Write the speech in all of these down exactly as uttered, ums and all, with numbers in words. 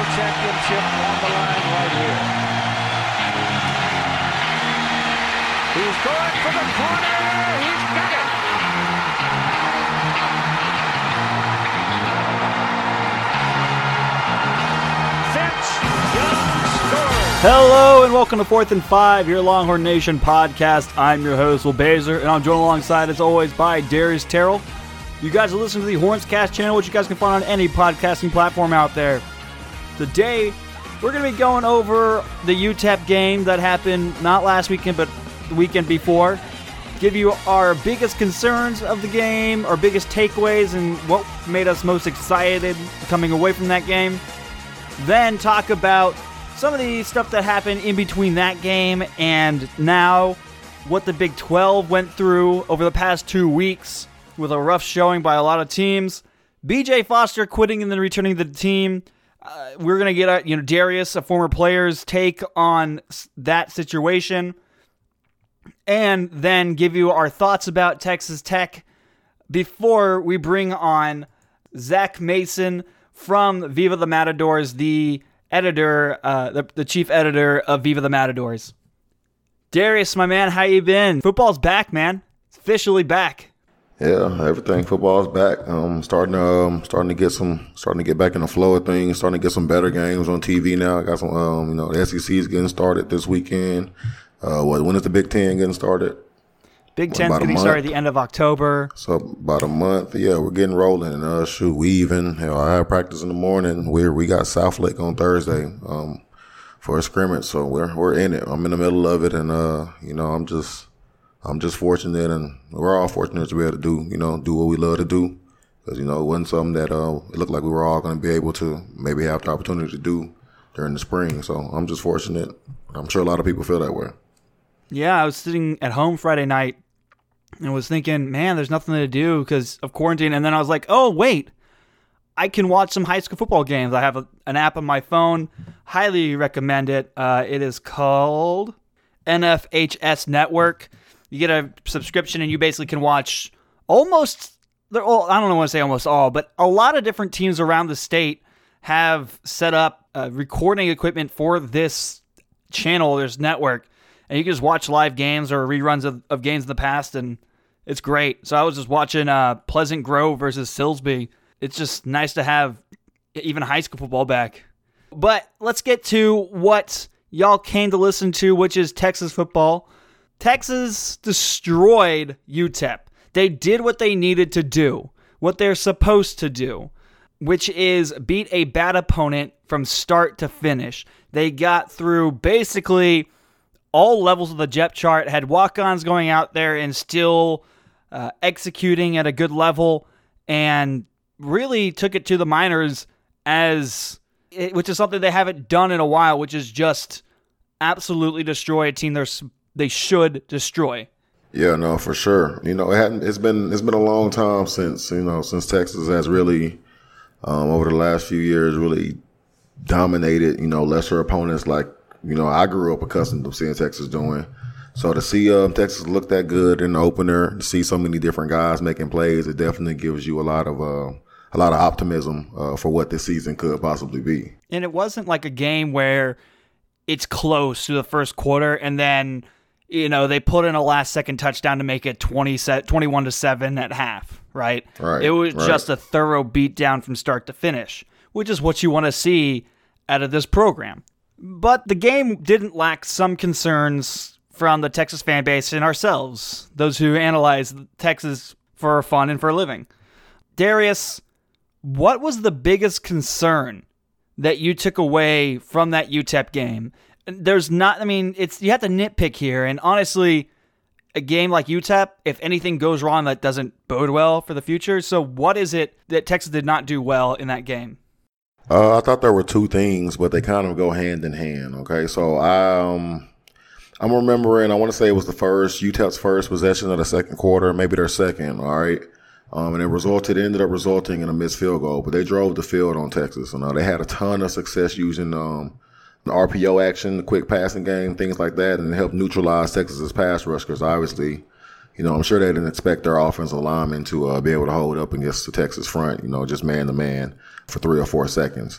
championship on the line right here. He's going for the corner. He's got it. Finch, Young scores. Hello and welcome to Fourth and Five, your Longhorn Nation podcast. I'm your host, Will Baser, and I'm joined alongside, as always, by Darius Terrell. You guys are listening to the Horns Cast channel, which you guys can find on any podcasting platform out there. Today, we're going to be going over the U T E P game that happened not last weekend, but the weekend before. Give you our biggest concerns of the game, our biggest takeaways, and what made us most excited coming away from that game. Then talk about some of the stuff that happened in between that game and now, what the Big twelve went through over the past two weeks with a rough showing by a lot of teams. B J Foster quitting and then returning to the team. Uh, we're going to get, a, you know, Darius, a former player's take on that situation. And then give you our thoughts about Texas Tech before we bring on Zach Mason from Viva the Matadors, the editor, uh, the, the chief editor of Viva the Matadors. Darius, my man, how you been? Football's back, man. It's officially back. Yeah, everything football's back. Um, starting to um, starting to get some, starting to get back in the flow of things. Starting to get some better games on T V now. I got some, um, you know, the S E C is getting started this weekend. Uh, what, when is the Big Ten getting started? Big Ten's getting started at the end of October. So about a month. Yeah, we're getting rolling. And uh, shoot, we even, hell, I have practice in the morning. We we got Southlake on Thursday um, for a scrimmage. So we're we're in it. I'm in the middle of it, and uh, you know, I'm just. I'm just fortunate, and we're all fortunate to be able to do, you know, do what we love to do. Because, you know, it wasn't something that uh, it looked like we were all going to be able to maybe have the opportunity to do during the spring. So I'm just fortunate. I'm sure a lot of people feel that way. Yeah, I was sitting at home Friday night and was thinking, man, there's nothing to do because of quarantine. And then I was like, oh, wait, I can watch some high school football games. I have a, an app on my phone. Highly recommend it. Uh, it is called N F H S Network. You get a subscription and you basically can watch almost, well, I don't want to say almost all, but a lot of different teams around the state have set up uh, recording equipment for this channel, this network, and you can just watch live games or reruns of, of games in the past, and it's great. So I was just watching uh, Pleasant Grove versus Silsbee. It's just nice to have even high school football back. But let's get to what y'all came to listen to, which is Texas football. Texas destroyed U T E P. They did what they needed to do, what they're supposed to do, which is beat a bad opponent from start to finish. They got through basically all levels of the depth chart, had walk-ons going out there and still uh, executing at a good level, and really took it to the minors, as it, which is something they haven't done in a while, which is just absolutely destroy a team they're they should destroy. Yeah, no, for sure. You know, it hadn't. It's been it's been a long time since you know since Texas has really um, over the last few years really dominated. You know, lesser opponents like you know I grew up accustomed to seeing Texas doing. So to see um, Texas look that good in the opener, to see so many different guys making plays, it definitely gives you a lot of uh, a lot of optimism uh, for what this season could possibly be. And it wasn't like a game where it's close to the first quarter and then, you know, they put in a last-second touchdown to make it twenty set, twenty-one to seven at half, right? Right. It was right. just a thorough beatdown from start to finish, which is what you want to see out of this program. But the game didn't lack some concerns from the Texas fan base and ourselves, those who analyze Texas for fun and for a living. Darius, what was the biggest concern that you took away from that U T E P game? There's not, I mean, it's you have to nitpick here, and honestly, a game like U T E P, if anything goes wrong, that doesn't bode well for the future. So what is it that Texas did not do well in that game? Uh, I thought there were two things, but they kind of go hand in hand, okay? So I, um, I'm remembering, I want to say it was the first, U T E P's first possession of the second quarter, maybe their second, all right? Um, and it resulted, it ended up resulting in a missed field goal, but they drove the field on Texas. You know, they had a ton of success using um, the R P O action, the quick passing game, things like that, and it helped neutralize Texas's pass rush because obviously, you know, I'm sure they didn't expect their offensive linemen to uh, be able to hold up against the Texas front, you know, just man to man for three or four seconds.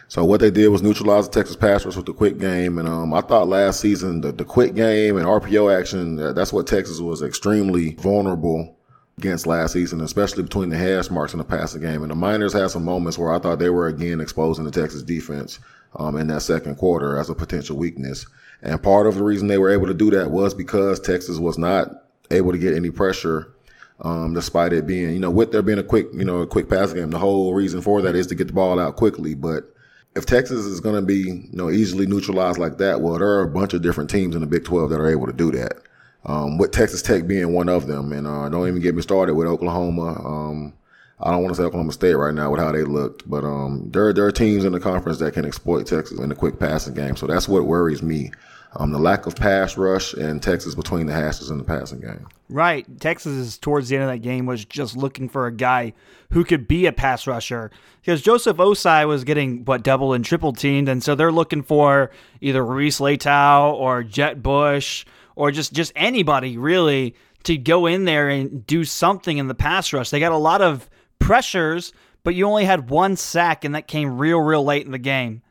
So what they did was neutralize the Texas pass rush with the quick game. And um, I thought last season the, the quick game and R P O action, that's what Texas was extremely vulnerable against last season, especially between the hash marks and the passing game. And the Miners had some moments where I thought they were again exposing the Texas defense um, in that second quarter as a potential weakness. And part of the reason they were able to do that was because Texas was not able to get any pressure, um, despite it being, you know, with there being a quick, you know, a quick passing game. The whole reason for that is to get the ball out quickly. But if Texas is going to be, you know, easily neutralized like that, well, there are a bunch of different teams in the Big twelve that are able to do that. Um, with Texas Tech being one of them. And, uh, don't even get me started with Oklahoma. Um, I don't want to say Oklahoma State right now with how they looked, but, um, there, there are teams in the conference that can exploit Texas in the quick passing game. So that's what worries me. Um, the lack of pass rush and Texas between the hashes in the passing game. Right. Texas, towards the end of that game, was just looking for a guy who could be a pass rusher because Joseph Osai was getting, what, double and triple teamed, and so they're looking for either Reese Leitao or Jet Bush or just, just anybody, really, to go in there and do something in the pass rush. They got a lot of pressures, but you only had one sack, and that came real, real late in the game.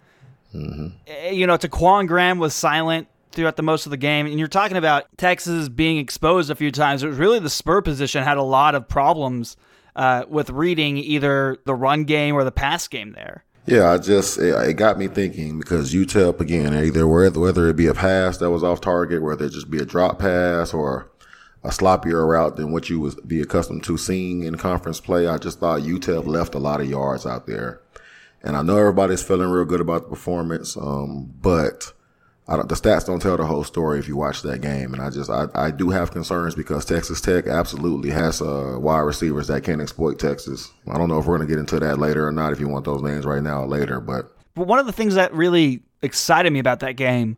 Mm-hmm. You know, Taquan Graham was silent throughout the most of the game, and you're talking about Texas being exposed a few times. It was really the spur position had a lot of problems uh, with reading either the run game or the pass game there. Yeah, I just it, it got me thinking because U T E P again, either whether whether it be a pass that was off target, whether it just be a drop pass or a sloppier route than what you would be accustomed to seeing in conference play. I just thought U T E P left a lot of yards out there. And I know everybody's feeling real good about the performance, um, but I don't, the stats don't tell the whole story if you watch that game. And I just, I, I do have concerns because Texas Tech absolutely has uh, wide receivers that can exploit Texas. I don't know if we're going to get into that later or not, if you want those names right now or later, but. But one of the things that really excited me about that game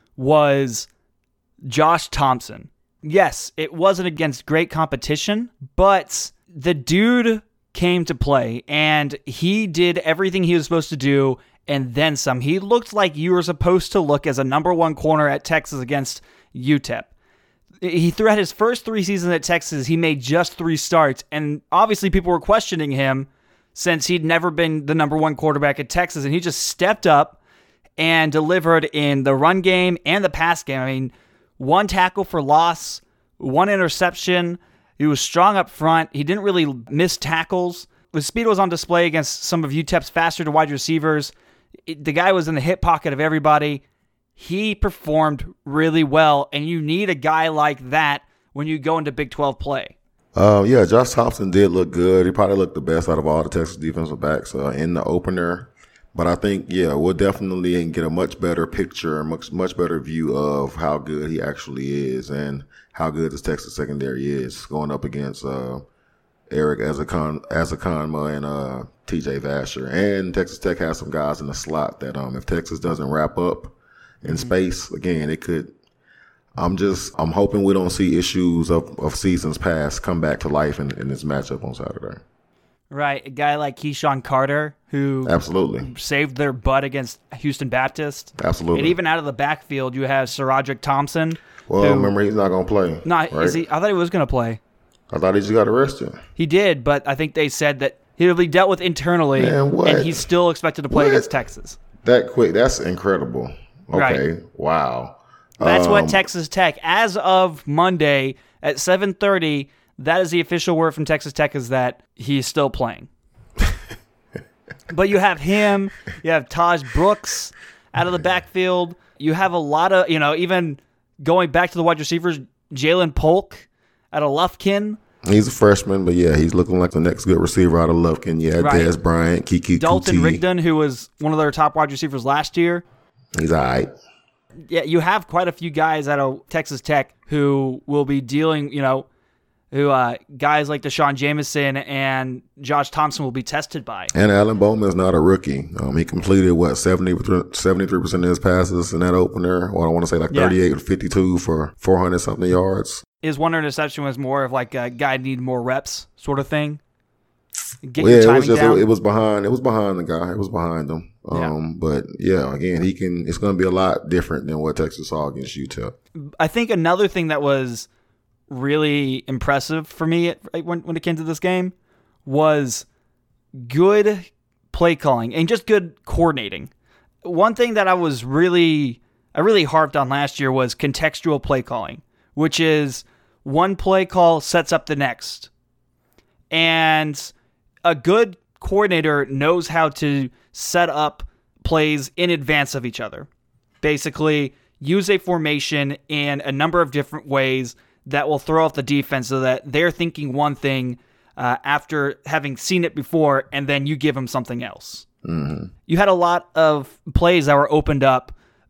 was Josh Thompson. Yes, it wasn't against great competition, but the dude came to play, and he did everything he was supposed to do, and then some. He looked like you were supposed to look as a number one corner at Texas against U T E P. He throughout his first three seasons at Texas, he made just three starts, and obviously people were questioning him since he'd never been the number one quarterback at Texas, and he just stepped up and delivered in the run game and the pass game. I mean, one tackle for loss, one interception. He was strong up front. He didn't really miss tackles. His speed was on display against some of U T E P's faster to wide receivers. It, the guy was in the hip pocket of everybody. He performed really well, and you need a guy like that when you go into Big twelve play. Uh, yeah, Josh Thompson did look good. He probably looked the best out of all the Texas defensive backs uh, in the opener. But I think, yeah, we'll definitely get a much better picture, much much better view of how good he actually is and how good this Texas secondary is going up against uh, Eric Azakon, Azakonma and uh, T J Vasher. And Texas Tech has some guys in the slot that um, if Texas doesn't wrap up in mm-hmm. space, again, it could – I'm just – I'm hoping we don't see issues of, of seasons past come back to life in, in this matchup on Saturday. Right, a guy like Keyshawn Carter who absolutely saved their butt against Houston Baptist. Absolutely. And even out of the backfield, you have Saradrick Thompson. Well, who, remember, he's not going to play. No, right? is he? I thought he was going to play. I thought he just got arrested. He did, but I think they said that he'll be dealt with internally, Man, what? and he's still expected to play what? against Texas. That quick, that's incredible. Okay, right. Wow. That's um, what Texas Tech, as of Monday at seven thirty, that is the official word from Texas Tech is that he's still playing. But you have him, you have Taj Brooks out of the backfield. You have a lot of, you know, even going back to the wide receivers, Jalen Polk out of Lufkin. He's a freshman, but yeah, he's looking like the next good receiver out of Lufkin. Yeah, right. Dez Bryant, Kiki Dalton Kuti. Rigdon, who was one of their top wide receivers last year. He's all right. Yeah, you have quite a few guys out of Texas Tech who will be dealing, you know, who uh, guys like Deshaun Jameson and Josh Thompson will be tested by. And Alan Bowman's not a rookie. Um, he completed, what, seventy, seventy-three percent of his passes in that opener. Or I want to say like thirty-eight or fifty-two for four hundred something yards. His one interception was more of like a guy need more reps sort of thing. Get well, your yeah, timing it was just down. it was behind it was behind the guy. It was behind him. Um, yeah. But yeah, again, he can. It's going to be a lot different than what Texas saw against U T E P. I think another thing that was really impressive for me when when it came to this game was good play calling and just good coordinating. One thing that I was really, I really harped on last year was contextual play calling, which is one play call sets up the next. And a good coordinator knows how to set up plays in advance of each other. Basically, use a formation in a number of different ways that will throw off the defense so that they're thinking one thing uh, after having seen it before, and then you give them something else. Mm-hmm. You had a lot of plays that were opened up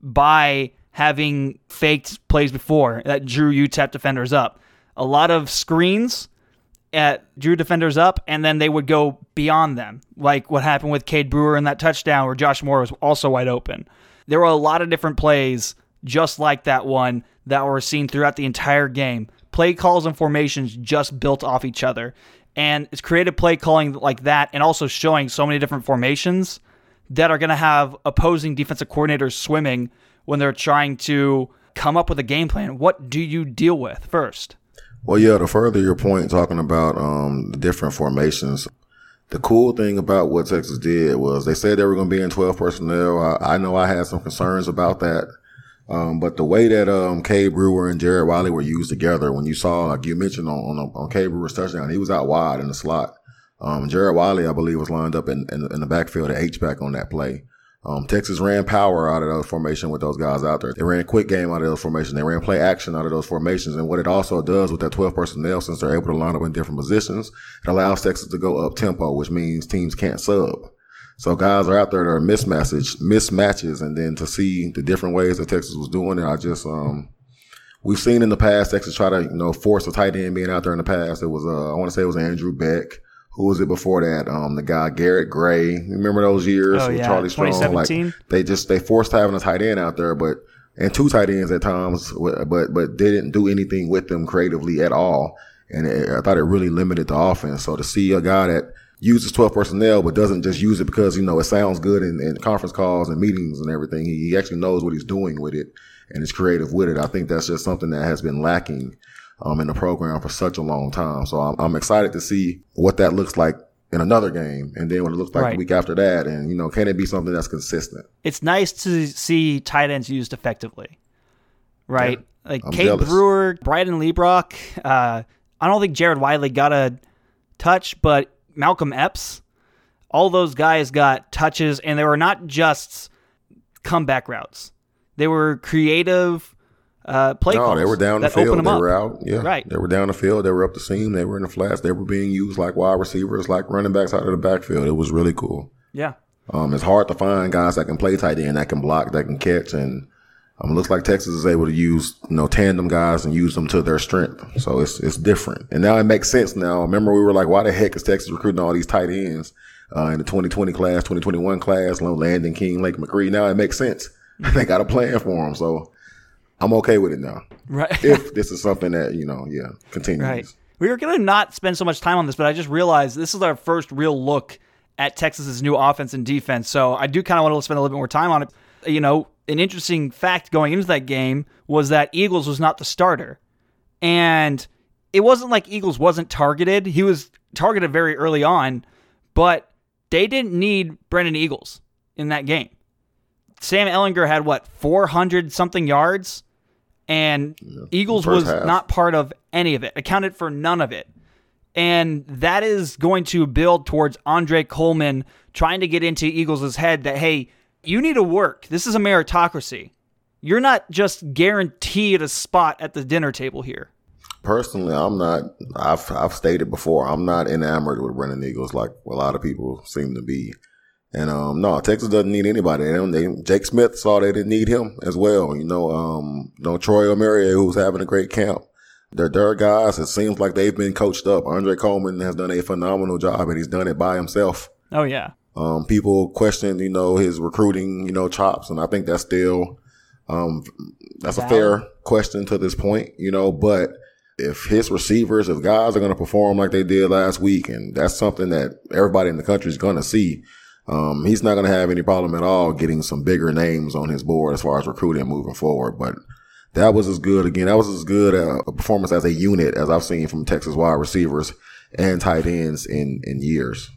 by having faked plays before that drew U T E P defenders up. A lot of screens at drew defenders up, and then they would go beyond them, like what happened with Cade Brewer in that touchdown where Josh Moore was also wide open. There were a lot of different plays just like that one that were seen throughout the entire game. Play calls and formations just built off each other. And it's creative play calling like that, and also showing so many different formations that are going to have opposing defensive coordinators swimming when they're trying to come up with a game plan. What do you deal with first? Well, yeah, to further your point, talking about um, the different formations, the cool thing about what Texas did was they said they were going to be in twelve personnel. I, I know I had some concerns about that. Um, but the way that um, Cade Brewer and Jared Wiley were used together, when you saw, like you mentioned on, on, on Cade Brewer's touchdown, he was out wide in the slot. Um, Jared Wiley, I believe, was lined up in, in, in the backfield at H-back on that play. Um, Texas ran power out of those formation with those guys out there. They ran quick game out of those formations. They ran play action out of those formations. And what it also does with that twelve personnel, since they're able to line up in different positions, it allows Texas to go up tempo, which means teams can't sub. So guys are out there that are mismatches, mismatches, and then to see the different ways that Texas was doing it, I just, um, we've seen in the past Texas try to, you know, force a tight end being out there in the past. It was, uh, I want to say it was Andrew Beck. Who was it before that? Um, the guy Garrett Gray. Remember those years oh, with yeah. Charlie Strong? Like they just they forced having a tight end out there, but and two tight ends at times, but but didn't do anything with them creatively at all. And it, I thought it really limited the offense. So to see a guy that uses twelve personnel but doesn't just use it because, you know, it sounds good in, in conference calls and meetings and everything. He, he actually knows what he's doing with it and is creative with it. I think that's just something that has been lacking um, in the program for such a long time. So I'm, I'm excited to see what that looks like in another game, and then what it looks like right. the week after that. And, you know, can it be something that's consistent? It's nice to see tight ends used effectively, right? Yeah, like Cade jealous. Brewer, Bryden Liebrock. Uh, I don't think Jared Wiley got a touch, but Malcolm Epps, all those guys got touches, and they were not just comeback routes. They were creative uh, play no, calls. they were down the that field. opened They them were up. out. Yeah, right. They were down the field. They were up the seam. They were in the flats. They were being used like wide receivers, like running backs out of the backfield. It was really cool. Yeah. Um, it's hard to find guys that can play tight end, that can block, that can catch, and um, it looks like Texas is able to use, you know, tandem guys and use them to their strength. So it's it's different, and now it makes sense. Now, remember we were like, why the heck is Texas recruiting all these tight ends uh, in the twenty twenty class, twenty twenty-one class? Landon King, Lake McCree. Now it makes sense. They got a plan for them, so I'm okay with it now. Right. If this is something that, you know, yeah, continues. Right. We were going to not spend so much time on this, but I just realized this is our first real look at Texas's new offense and defense. So I do kind of want to spend a little bit more time on it. You know, an interesting fact going into that game was that Eagles was not the starter. And it wasn't like Eagles wasn't targeted. He was targeted very early on, but they didn't need Brennan Eagles in that game. Sam Ehlinger had, what, four hundred something yards? And yeah, Eagles was half. not part of any of it, accounted for none of it. And that is going to build towards Andre Coleman trying to get into Eagles' head that, hey, you need to work. This is a meritocracy. You're not just guaranteed a spot at the dinner table here. Personally, I'm not, I've, I've stated before, I'm not enamored with Brennan Eagles like a lot of people seem to be. And, um, no, Texas doesn't need anybody. They don't, they, Jake Smith saw they didn't need him as well. You know, um, you know, Troy Omeire, who's having a great camp. They're, they're guys, it seems like they've been coached up. Andre Coleman has done a phenomenal job, and he's done it by himself. Oh, yeah. Um, people question, you know, his recruiting, you know, chops, and I think that's still, um, that's Valid. a fair question to this point, you know, but if his receivers, if guys are going to perform like they did last week, and that's something that everybody in the country is going to see, um, he's not going to have any problem at all getting some bigger names on his board as far as recruiting moving forward. But that was as good, again, that was as good a, a performance as a unit as I've seen from Texas wide receivers and tight ends in, in years.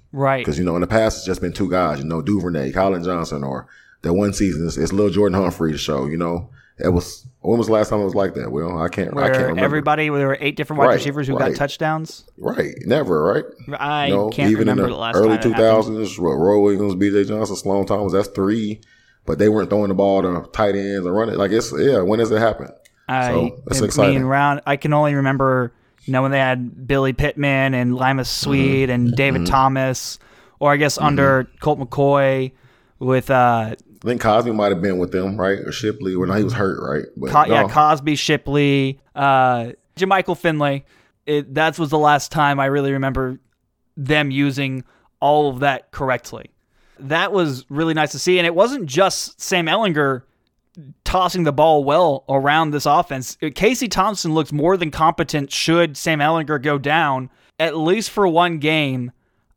Right. Because, you know, in the past, it's just been two guys, you know, Duvernay, Colin Johnson, or that one season, it's, it's Lil Jordan Humphrey show, you know. It was, when was the last time it was like that? Well, I can't, Where I can't remember. Everybody, there were eight different wide right, receivers who right. got touchdowns. Right. Never, right? I you know, can't even remember in the, the last early time two thousands, what, Roy Williams, B J Johnson, Sloan Thomas, that's three. But they weren't throwing the ball to tight ends and running. Like, it's, yeah, when does it happen? I, so, it's I exciting. mean, around, I can only remember, you know, when they had Billy Pittman and Lima Sweet mm-hmm. and David mm-hmm. Thomas, or I guess mm-hmm. under Colt McCoy with, uh, I think Cosby might have been with them, right? Or Shipley. Well, no, he was hurt, right? But, Co- no. Yeah, Cosby, Shipley, uh, Jermichael Finley. It, that was the last time I really remember them using all of that correctly. That was really nice to see. And it wasn't just Sam Ehlinger tossing the ball well around this offense. Casey Thompson looks more than competent should Sam Ehlinger go down. At least for one game,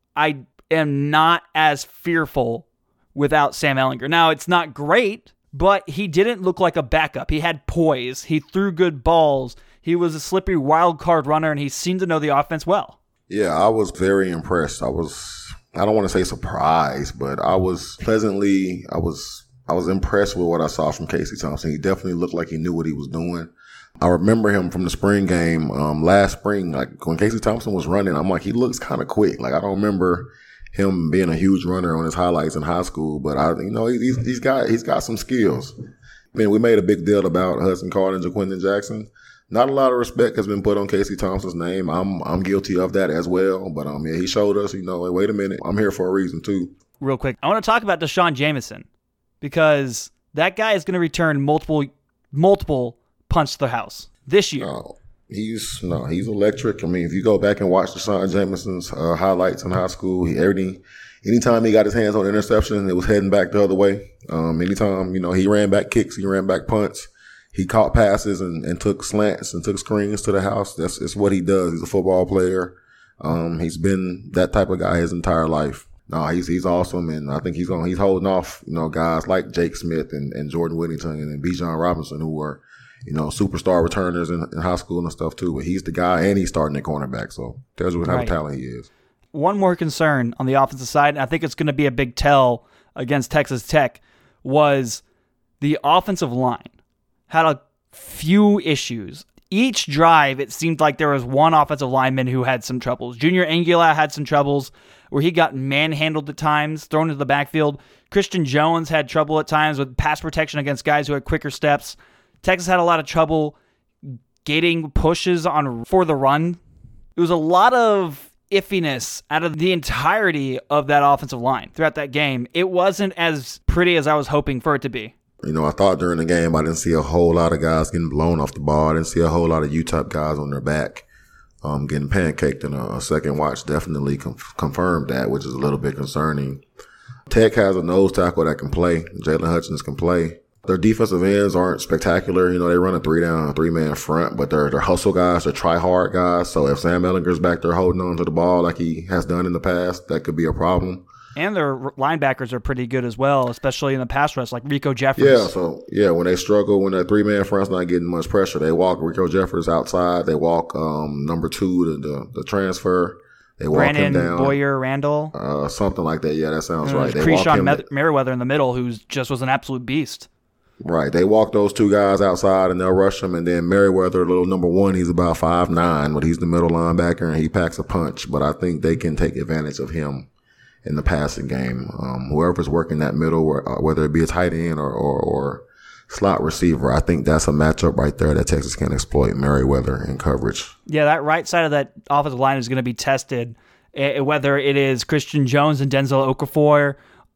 I am not as fearful without Sam Ehlinger. Now, it's not great, but he didn't look like a backup. He had poise. He threw good balls. He was a slippery wild card runner, and he seemed to know the offense well. Yeah, I was very impressed. I was, I don't want to say surprised, but I was pleasantly, I was, I was impressed with what I saw from Casey Thompson. He definitely looked like he knew what he was doing. I remember him from the spring game, um, last spring, like when Casey Thompson was running, I'm like, he looks kind of quick. Like, I don't remember him being a huge runner on his highlights in high school, but I, you know, he's, he's got, he's got some skills. I mean, we made a big deal about Hudson Card and Jaquindon Jackson. Not a lot of respect has been put on Casey Thompson's name. I'm, I'm guilty of that as well. But, um, yeah, he showed us, you know, wait a minute, I'm here for a reason too. Real quick, I want to talk about Deshaun Jameson because that guy is going to return multiple, multiple punts to the house this year. Oh. He's no, he's electric. I mean, if you go back and watch Deshaun Jameson's uh, highlights in high school, he every anytime he got his hands on an interception, it was heading back the other way. Um, anytime, you know, he ran back kicks, he ran back punts, he caught passes and, and took slants and took screens to the house. That's it's what he does. He's a football player. Um, he's been that type of guy his entire life. No, he's he's awesome, and I think he's going he's holding off, you know, guys like Jake Smith and, and Jordan Whittington and, and Bijan Robinson who were, you know, superstar returners in, in high school and stuff too. But he's the guy, and he's starting at cornerback. So tells you what type right. of talent he is. One more concern on the offensive side, and I think it's going to be a big tell against Texas Tech, was the offensive line had a few issues. Each drive, it seemed like there was one offensive lineman who had some troubles. Junior Anguila had some troubles where he got manhandled at times, thrown into the backfield. Christian Jones had trouble at times with pass protection against guys who had quicker steps. Texas had a lot of trouble getting pushes on for the run. It was a lot of iffiness out of the entirety of that offensive line throughout that game. It wasn't as pretty as I was hoping for it to be. You know, I thought during the game I didn't see a whole lot of guys getting blown off the ball. I didn't see a whole lot of U-type guys on their back um, getting pancaked, and a, a second watch definitely conf- confirmed that, which is a little bit concerning. Tech has a nose tackle that can play. Jalen Hutchins can play. Their defensive ends aren't spectacular. You know, they run a three down, a three man front, but they're, they're hustle guys, they're try hard guys. So if Sam Ehlinger's back there holding on to the ball like he has done in the past, that could be a problem. And their linebackers are pretty good as well, especially in the pass rush, like Rico Jeffers. Yeah, so, yeah, when they struggle, when that three-man front's not getting much pressure, they walk Rico Jeffers outside. They walk um, number two, the, the, the transfer. They walk Brandon him down. Boyer Randall. Uh, something like that. Yeah, that sounds right. They Keyshawn walk him Mer- Merriweather in the middle, who just was an absolute beast. Right. They walk those two guys outside and they'll rush them. And then Merriweather, little number one, he's about five nine, but he's the middle linebacker and he packs a punch. But I think they can take advantage of him in the passing game. Um, whoever's working that middle, whether it be a tight end or, or, or slot receiver, I think that's a matchup right there that Texas can exploit, Merriweather in coverage. Yeah, that right side of that offensive line is going to be tested, whether it is Christian Jones and Denzel Okafor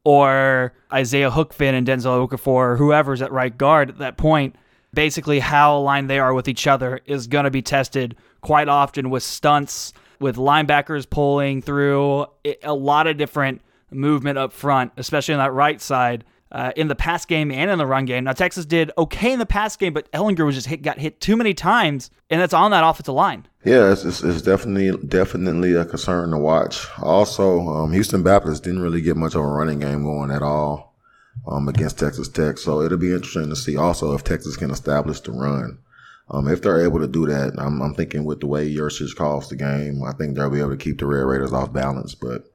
or Isaiah Hookfin and Denzel Okafor, or whoever's at right guard at that point. Basically, how aligned they are with each other is going to be tested quite often with stunts, with linebackers pulling through, a lot of different movement up front, especially on that right side, uh, in the pass game and in the run game. Now, Texas did okay in the pass game, but Ehlinger was just hit, got hit too many times, and that's on that offensive line. Yeah, it's, it's, it's definitely definitely a concern to watch. Also, um, Houston Baptist didn't really get much of a running game going at all um, against Texas Tech, so it'll be interesting to see also if Texas can establish the run. Um, if they're able to do that, I'm, I'm thinking with the way Yurcich calls the game, I think they'll be able to keep the Red Raiders off balance. But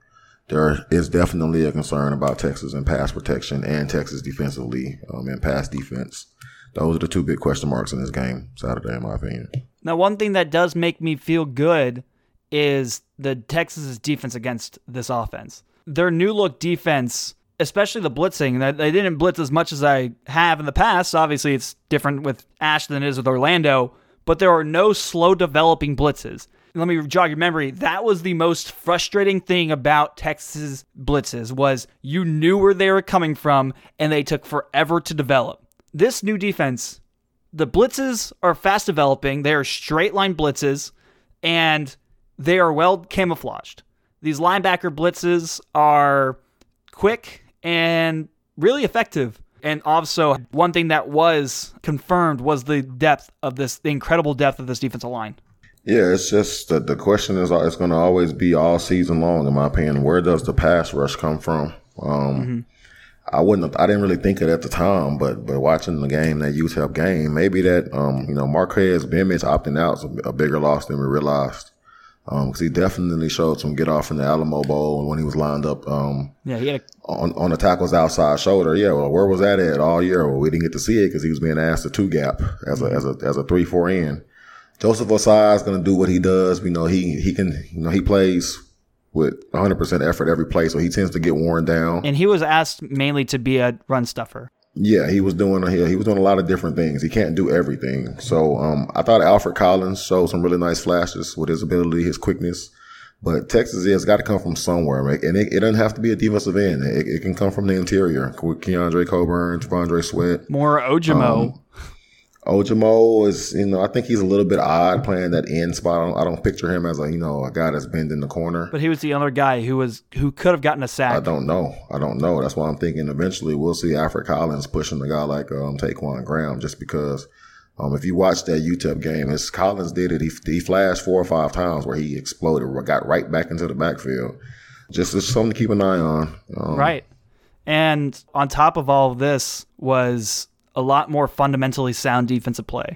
there is definitely a concern about Texas in pass protection and Texas defensively um, in pass defense. Those are the two big question marks in this game Saturday, in my opinion. Now, one thing that does make me feel good is the Texas' defense against this offense. Their new look defense, especially the blitzing, they didn't blitz as much as I have in the past. Obviously, it's different with Ash than it is with Orlando, but there are no slow developing blitzes. Let me jog your memory. That was the most frustrating thing about Texas blitzes was you knew where they were coming from and they took forever to develop. This new defense, the blitzes are fast developing. They are straight line blitzes and they are well camouflaged. These linebacker blitzes are quick and really effective. And also, one thing that was confirmed was the depth of this, the incredible depth of this defensive line. Yeah, it's just that the question is, it's going to always be all season long, in my opinion. Where does the pass rush come from? Um, mm-hmm. I wouldn't, have, I didn't really think it at the time, but but watching the game, that U T E P game, maybe that um, you know Marquez Bimich opting out is a, a bigger loss than we realized. Because um, he definitely showed some get off in the Alamo Bowl and when he was lined up um, yeah, he had a- on, on the tackle's outside shoulder. Yeah, well, where was that at all year? Well, we didn't get to see it because he was being asked to two gap as a as a as a three four end. Joseph Ossai is going to do what he does. We know he he can you know he plays with one hundred percent effort every play, so he tends to get worn down. And he was asked mainly to be a run stuffer. Yeah, he was doing he, he was doing a lot of different things. He can't do everything. So um, I thought Alfred Collins showed some really nice flashes with his ability, his quickness. But Texas has got to come from somewhere, right? And it, it doesn't have to be a defensive end. It, it can come from the interior with Keandre Coburn, T'Vondre Sweat. More Ojimo. Um, Ojimo is, you know, I think he's a little bit odd playing that end spot. I don't, I don't picture him as a, you know, a guy that's bent in the corner. But he was the other guy who was who could have gotten a sack. I don't know. I don't know. That's why I'm thinking eventually we'll see Alfred Collins pushing a guy like um, Taquan Graham, just because um, if you watch that U T E P game, as Collins did it, he, he flashed four or five times where he exploded, got right back into the backfield. Just, just something to keep an eye on. Um, right. And on top of all of this was a lot more fundamentally sound defensive play.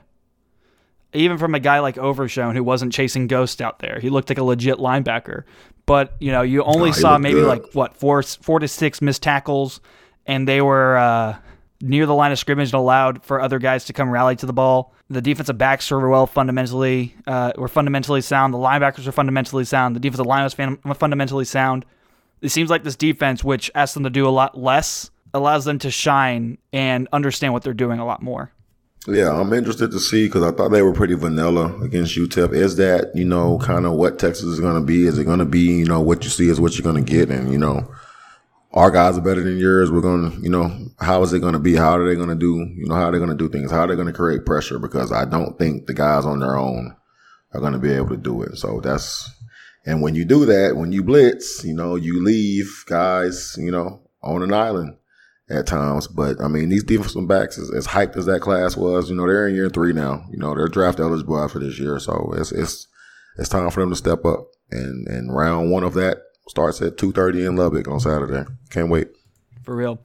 Even from a guy like Overshown who wasn't chasing ghosts out there. He looked like a legit linebacker. But, you know, you only oh, saw maybe good. like, what, four four to six missed tackles, and they were uh, near the line of scrimmage and allowed for other guys to come rally to the ball. The defensive backs were well fundamentally, uh, were fundamentally sound. The linebackers were fundamentally sound. The defensive line was fan- fundamentally sound. It seems like this defense, which asks them to do a lot less, allows them to shine and understand what they're doing a lot more. Yeah, I'm interested to see because I thought they were pretty vanilla against U T E P. Is that, you know, kind of what Texas is going to be? Is it going to be, you know, what you see is what you're going to get? And, you know, our guys are better than yours. We're going to, you know, how is it going to be? How are they going to do, you know, how are they going to do things? How are they going to create pressure? Because I don't think the guys on their own are going to be able to do it. So that's, and when you do that, when you blitz, you know, you leave guys, you know, on an island at times. But, I mean, these defensive backs, as, as hyped as that class was, you know, they're in year three now. You know, they're draft eligible after this year. So it's it's it's time for them to step up. And, and round one of that starts at two thirty in Lubbock on Saturday. Can't wait. For real.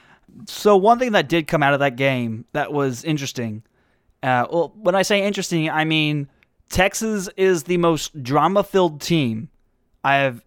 So one thing that did come out of that game that was interesting, uh, well, when I say interesting, I mean Texas is the most drama-filled team I have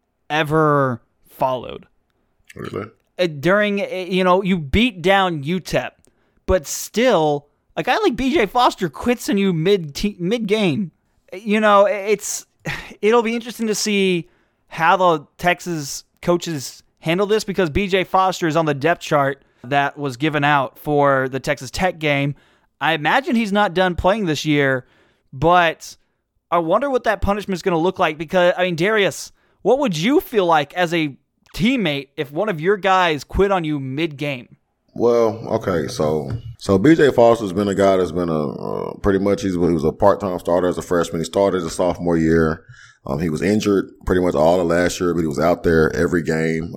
ever followed. Really? During, you know, you beat down U T E P, but still, a guy like B J Foster quits on you mid te- mid game. You know, it's it'll be interesting to see how the Texas coaches handle this because B J Foster is on the depth chart that was given out for the Texas Tech game. I imagine he's not done playing this year, but I wonder what that punishment is going to look like because, I mean, Darius, what would you feel like as a teammate if one of your guys quit on you mid-game? Well, okay, so so B J Foster's been a guy that's been a uh, pretty much he's, he was a part-time starter as a freshman. He started his sophomore year. Um, he was injured pretty much all of last year, but he was out there every game.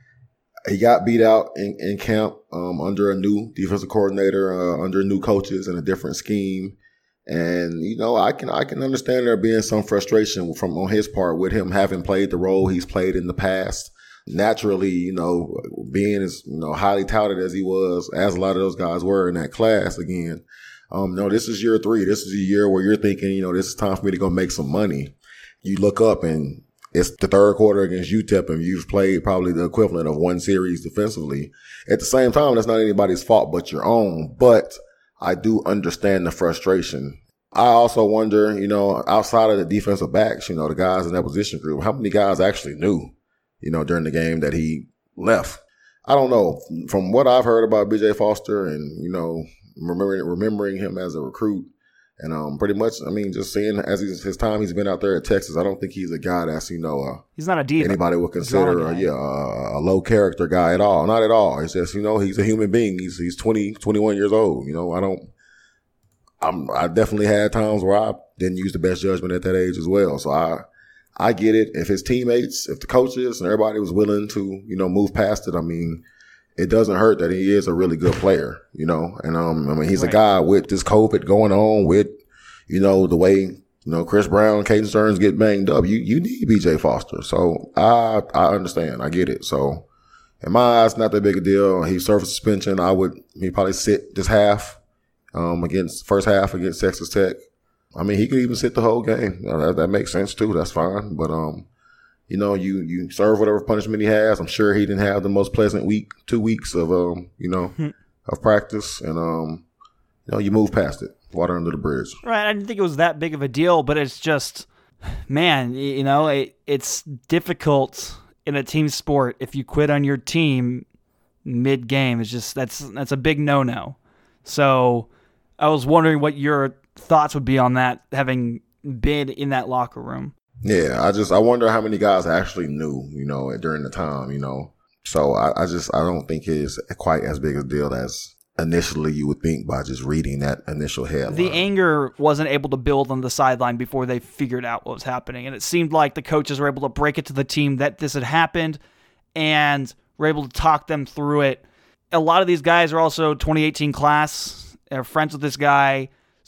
He got beat out in, in camp um, under a new defensive coordinator, uh, under new coaches and a different scheme. And, you know, I can I can understand there being some frustration from on his part with him having played the role he's played in the past. Naturally, you know, being as, you know, highly touted as he was, as a lot of those guys were in that class again. Um, no, this is year three. This is a year where you're thinking, you know, this is time for me to go make some money. You look up and It's the third quarter against U T E P, and you've played probably the equivalent of one series defensively. At the same time, that's not anybody's fault but your own. But I do understand the frustration. I also wonder, you know, outside of the defensive backs, you know, the guys in that position group, how many guys actually knew, you know, during the game that he left? I don't know. From what I've heard about B J Foster and, you know, remembering remembering him as a recruit, and um, pretty much, I mean, just seeing as he's, his time he's been out there at Texas, I don't think he's a guy that's, you know, uh, he's not a diva. Anybody would consider, a, yeah, a, a low character guy at all. Not at all. It's just, you know, he's a human being. He's he's twenty, twenty-one years old. You know, I don't. I'm, I definitely had times where I didn't use the best judgment at that age as well. So I, I get it. If his teammates, if the coaches and everybody was willing to, you know, move past it, I mean, it doesn't hurt that he is a really good player, you know. And um, I mean, he's right. a guy with this COVID going on, with, you know, the way, you know, Chris Brown, Caden Stearns get banged up. You you need B J Foster. So I I understand. I get it. So in my eyes, not that big a deal. He served suspension. I would he probably sit this half. Um, against first half against Texas Tech. I mean, he could even sit the whole game. You know, that, that makes sense too. That's fine. But, um, you know, you, you serve whatever punishment he has. I'm sure he didn't have the most pleasant week, two weeks of, um, you know, hmm. of practice. And, um, you know, you move past it. Water under the bridge. Right. I didn't think it was that big of a deal, but it's just, man, you know, it, it's difficult in a team sport if you quit on your team mid-game. It's just, that's, that's a big no-no. So, I was wondering what your thoughts would be on that, having been in that locker room. Yeah, I just I wonder how many guys actually knew, you know, during the time, you know. So I, I just I don't think it's quite as big a deal as initially you would think by just reading that initial headline. The anger wasn't able to build on the sideline before they figured out what was happening, and it seemed like the coaches were able to break it to the team that this had happened, and were able to talk them through it. A lot of these guys are also twenty eighteen class. They're friends with this guy,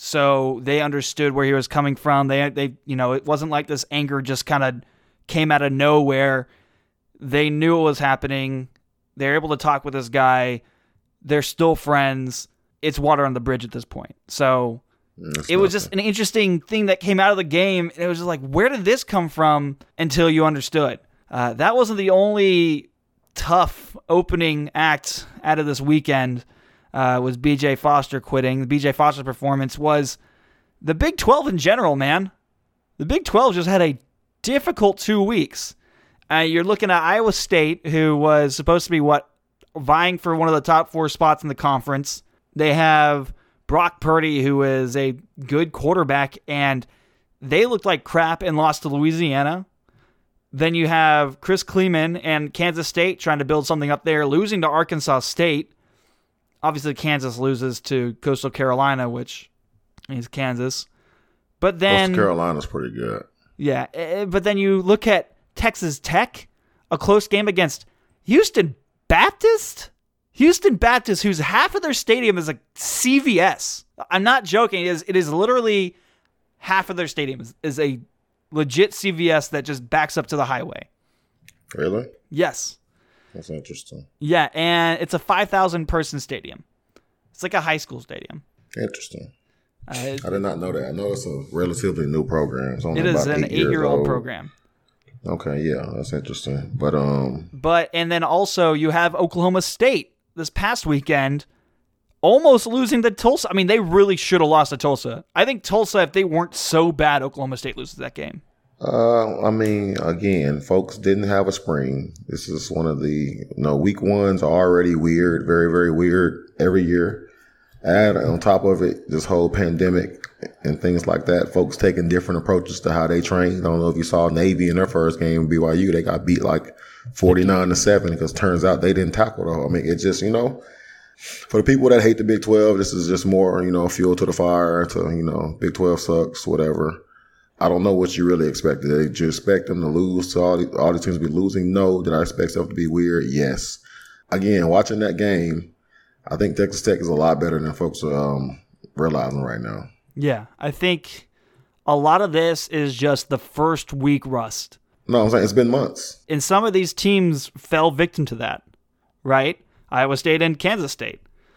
so they understood where he was coming from. They, they, you know, it wasn't like this anger just kind of came out of nowhere. They knew what was happening. They're able to talk with this guy. They're still friends. It's water on the bridge at this point. So That's it was nothing. Just an interesting thing that came out of the game. It was just like, where did this come from until you understood? Uh, that wasn't the only tough opening act out of this weekend. Uh, was B J Foster quitting. The B J Foster performance was the Big twelve in general, man. The Big twelve just had a difficult two weeks. Uh, you're looking at Iowa State, who was supposed to be, what, vying for one of the top four spots in the conference. They have Brock Purdy, who is a good quarterback, and they looked like crap and lost to Louisiana. Then you have Chris Kleeman and Kansas State trying to build something up there, losing to Arkansas State. Obviously, Kansas loses to Coastal Carolina, which is Kansas. But then Coastal Carolina's pretty good. Yeah, but then you look at Texas Tech, a close game against Houston Baptist? Houston Baptist, whose half of their stadium is a C V S. I'm not joking. It is, it is literally half of their stadium is, is a legit C V S that just backs up to the highway. Really? Yes. That's interesting. Yeah, and it's a five thousand person stadium. It's like a high school stadium. Interesting. Uh, I did not know that. I know it's a relatively new program. It's only it is about an eight eight-year-old old. program. Okay, yeah, that's interesting. But um, but and then also you have Oklahoma State this past weekend almost losing to Tulsa. I mean, they really should have lost to Tulsa. I think Tulsa, if they weren't so bad, Oklahoma State loses that game. Uh, I mean, again, folks didn't have a spring. This is one of the, you know, week ones are already weird, very, very weird every year. Add on top of it, this whole pandemic and things like that, folks taking different approaches to how they train. I don't know if you saw Navy in their first game, B Y U, they got beat like forty-nine to seven because turns out they didn't tackle the whole. I mean, it's just, you know, for the people that hate the Big twelve, this is just more, you know, fuel to the fire to, you know, Big twelve sucks, whatever. I don't know what you really expected. Did you expect them to lose to all the, all the teams to be losing? No. Did I expect stuff to be weird? Yes. Again, watching that game, I think Texas Tech is a lot better than folks are um, realizing right now. Yeah, I think a lot of this is just the first week rust. No, I'm saying it's been months. And some of these teams fell victim to that, right? Iowa State and Kansas State.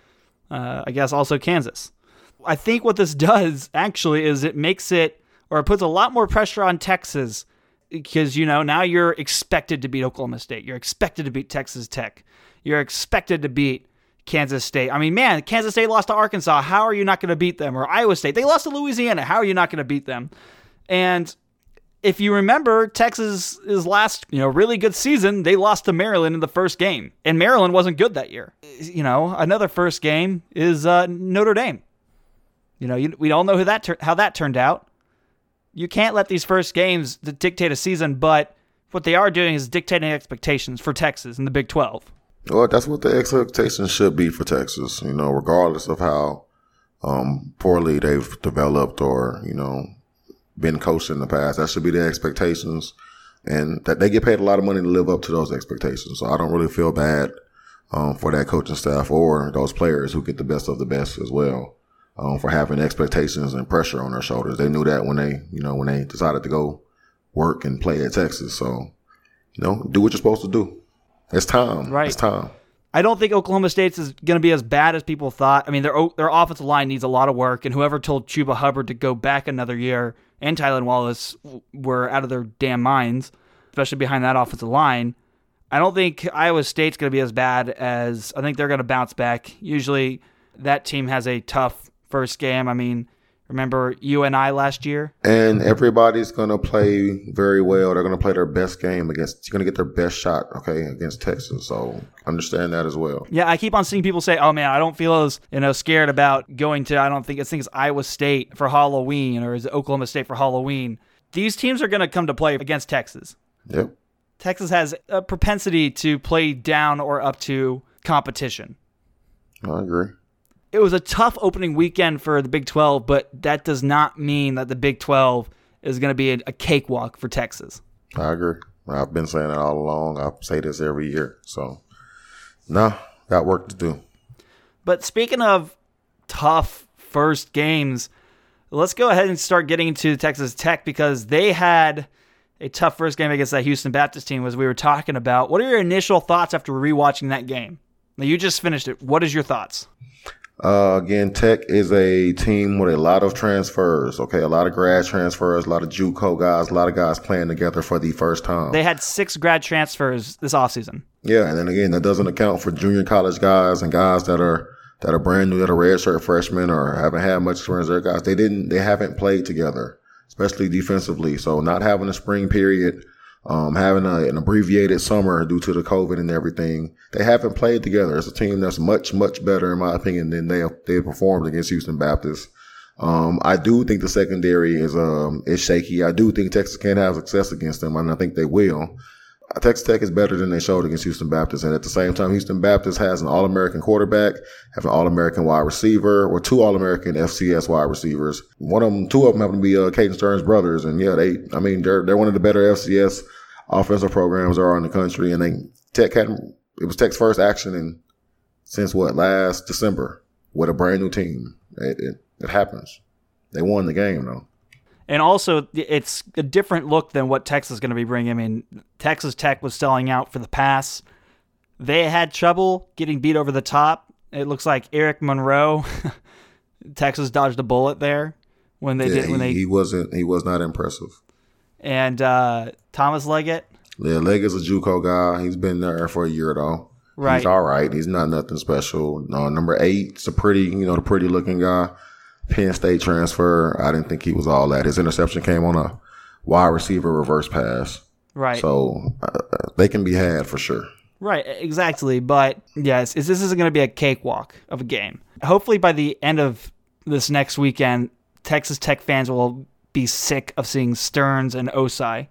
Uh, I guess also Kansas. I think what this does, actually, is it makes it, or it puts a lot more pressure on Texas because, you know, now you're expected to beat Oklahoma State. You're expected to beat Texas Tech. You're expected to beat Kansas State. I mean, man, Kansas State lost to Arkansas. How are you not going to beat them? Or Iowa State. They lost to Louisiana. How are you not going to beat them? And if you remember Texas's last, you know, really good season, they lost to Maryland in the first game. And Maryland wasn't good that year. You know, another first game is uh, Notre Dame. You know, you, we all know who that tur- how that turned out. You can't let these first games dictate a season, but what they are doing is dictating expectations for Texas in the Big twelve. Well, that's what the expectations should be for Texas, you know, regardless of how um, poorly they've developed or, you know, been coached in the past. That should be the expectations, and that they get paid a lot of money to live up to those expectations. So I don't really feel bad um, for that coaching staff or those players who get the best of the best as well um, for having expectations and pressure on their shoulders. They knew that when they, you know, when they decided to go work and play at Texas. So, you know, do what you're supposed to do. It's time. Right. It's time. I don't think Oklahoma State's is going to be as bad as people thought. I mean, their their offensive line needs a lot of work, and whoever told Chuba Hubbard to go back another year and Tylan Wallace were out of their damn minds, especially behind that offensive line. I don't think Iowa State's going to be as bad as I think they're going to bounce back. Usually that team has a tough first game. I mean, remember U N I last year? And everybody's going to play very well. They're going to play their best game against, you're going to get their best shot, okay, against Texas. So understand that as well. Yeah, I keep on seeing people say, oh man, I don't feel as, you know, scared about going to, I don't think, I think it's Iowa State for Halloween or is it Oklahoma State for Halloween. These teams are going to come to play against Texas. Yep. Texas has a propensity to play down or up to competition. I agree. It was a tough opening weekend for the Big twelve, but that does not mean that the Big twelve is going to be a, a cakewalk for Texas. I agree. I've been saying it all along. I say this every year. So, no, got work to do. But speaking of tough first games, let's go ahead and start getting into Texas Tech because they had a tough first game against that Houston Baptist team, as we were talking about. What are your initial thoughts after rewatching that game? Now, you just finished it. What is your thoughts? Uh, again, Tech is a team with a lot of transfers, okay? A lot of grad transfers, a lot of JUCO guys, a lot of guys playing together for the first time. They had six grad transfers this offseason. Yeah, and then again, that doesn't account for junior college guys and guys that are that are brand new, that are redshirt freshmen or haven't had much experience. Their guys, they didn't, they haven't played together, especially defensively. So not having a spring period, um, having a, an abbreviated summer due to the COVID and everything, they haven't played together. It's a team that's much, much better, in my opinion, than they they performed against Houston Baptist. Um, I do think the secondary is um is shaky. I do think Texas can have success against them, and I think they will. Texas Tech is better than they showed against Houston Baptist, and at the same time, Houston Baptist has an All-American quarterback, have an All-American wide receiver, or two All-American F C S wide receivers. One of them, two of them happen to be uh, Caden Stern's brothers, and yeah, they, I mean, they're they're one of the better F C S offensive programs there are in the country, and they Tech had it was Tech's first action in since what last December with a brand new team. It, it it happens. They won the game though. And also, it's a different look than what Texas is going to be bringing. I mean, Texas Tech was selling out for the pass. They had trouble getting beat over the top. It looks like Eric Monroe, Texas dodged a bullet there when they yeah, did. When he, they he wasn't he was not impressive. And uh, Thomas Leggett. Yeah, Leggett's a JUCO guy. He's been there for a year though. Right. He's all right. He's not nothing special. No, number eight, it's a pretty, you know, the pretty looking guy. Penn State transfer. I didn't think he was all that. His interception came on a wide receiver reverse pass. Right. So uh, they can be had for sure. Right, exactly. But yes, this isn't going to be a cakewalk of a game. Hopefully by the end of this next weekend, Texas Tech fans will be sick of seeing Stearns and Osai.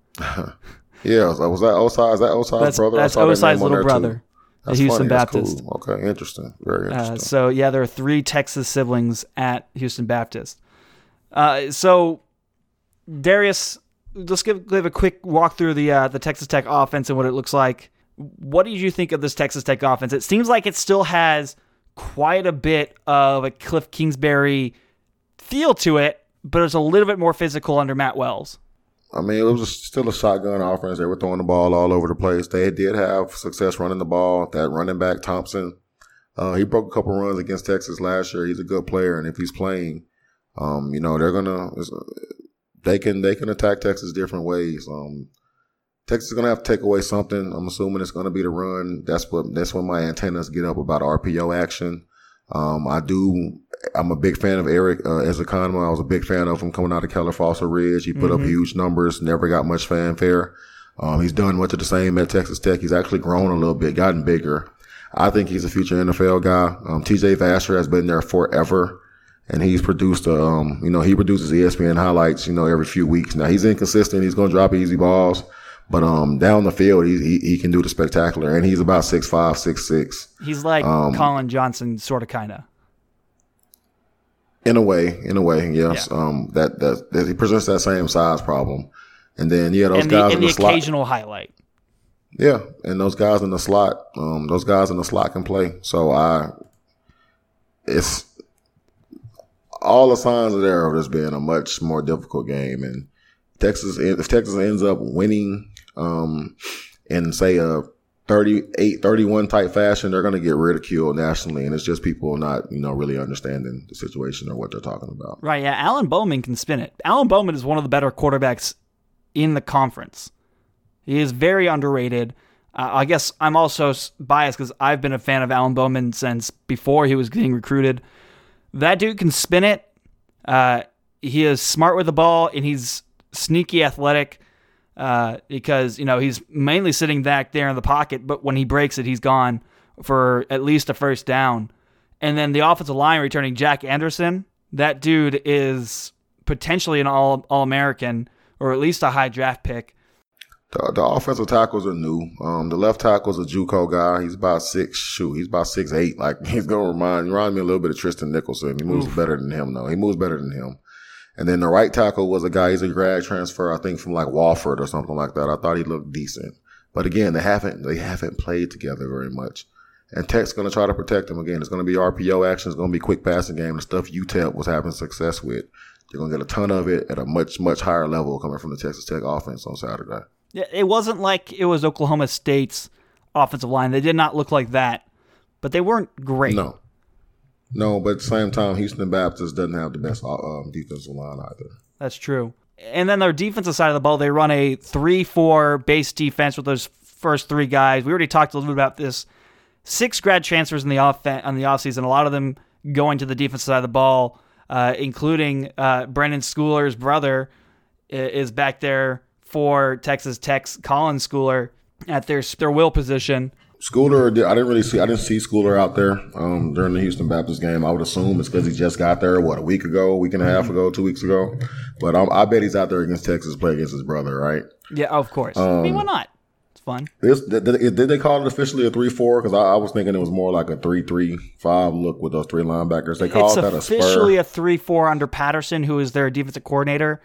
Yeah, was that Osai? Is that Osai's that's, brother? That's Osai's little brother. Too. That's the Houston funny. Baptist. That's cool. Okay, interesting. Very interesting. Uh, so, yeah, there are three Texas siblings at Houston Baptist. Uh, so, Darius, let's give, give a quick walk through the uh, the Texas Tech offense and what it looks like. What did you think of this Texas Tech offense? It seems like it still has quite a bit of a Cliff Kingsbury feel to it, but it's a little bit more physical under Matt Wells. I mean, it was still a shotgun offense. They were throwing the ball all over the place. They did have success running the ball. That running back, Thompson, uh, he broke a couple runs against Texas last year. He's a good player, and if he's playing, um, you know, they're going to they can they can attack Texas different ways. Um, Texas is gonna have to take away something. I'm assuming it's gonna be the run. That's what that's when my antennas get up about R P O action. Um, I do. I'm a big fan of Eric uh, Ezukanma. I was a big fan of him coming out of Keller Foster Ridge. He put mm-hmm. up huge numbers. Never got much fanfare. Um, he's done much of the same at Texas Tech. He's actually grown a little bit, gotten bigger. I think he's a future N F L guy. Um, T J Vasher has been there forever. And he's produced, a, um, you know, he produces E S P N highlights, you know, every few weeks. Now, he's inconsistent. He's going to drop easy balls. But um, down the field, he, he he can do the spectacular. And he's about six five, six six. He's like um, Colin Johnson, sort of, kind of. In a way, in a way, yes. Yeah. Um, that, that, that he presents that same size problem. And then, yeah, those and guys the, in the, the slot. occasional highlight. Yeah, and those guys in the slot, um, those guys in the slot can play. So I, it's, all the signs are there of this being a much more difficult game. And Texas, if Texas ends up winning um, in, say, a thirty-eight thirty-one type fashion, they're going to get ridiculed nationally. And it's just people not, you know, really understanding the situation or what they're talking about. Right, yeah. Alan Bowman can spin it. Alan Bowman is one of the better quarterbacks in the conference. He is very underrated. Uh, I guess I'm also biased because I've been a fan of Alan Bowman since before he was getting recruited. That dude can spin it. Uh, he is smart with the ball, and he's sneaky athletic uh, because, you know, he's mainly sitting back there in the pocket, but when he breaks it, he's gone for at least a first down. And then the offensive line returning Jack Anderson, that dude is potentially an all, All-American or at least a high draft pick. The, the offensive tackles are new. Um, the left tackle's a JUCO guy. He's about six. Shoot, he's about six eight. Like he's gonna remind remind me a little bit of Tristan Nicholson. He moves Oof. better than him, though. He moves better than him. And then the right tackle was a guy. He's a grad transfer, I think, from like Wofford or something like that. I thought he looked decent, but again, they haven't they haven't played together very much. And Tech's gonna try to protect him again. It's gonna be R P O action. It's gonna be quick passing game. The stuff U T E P was having success with. They're gonna get a ton of it at a much much higher level coming from the Texas Tech offense on Saturday. Yeah, it wasn't like it was Oklahoma State's offensive line. They did not look like that, but they weren't great. No. No, but at the same time, Houston Baptist doesn't have the best um, defensive line either. That's true. And then their defensive side of the ball, they run a three four base defense with those first three guys. We already talked a little bit about this. Six grad transfers in the off on the offseason, a lot of them going to the defensive side of the ball, uh, including uh, Brendan Schooler's brother is back there for Texas Tech's Colin Schooler at their their will position. Schooler, I didn't really see. I didn't see Schooler out there um, during the Houston Baptist game. I would assume it's because he just got there. What, a week ago, a week and a half ago, two weeks ago. But um, I bet he's out there against Texas, play against his brother, right? Yeah, of course. Um, I mean, why not? It's fun. This, did, did they call it officially a three four? Because I, I was thinking it was more like a three three five look with those three linebackers. They called that a spur. It's officially a three four under Patterson, who is their defensive coordinator.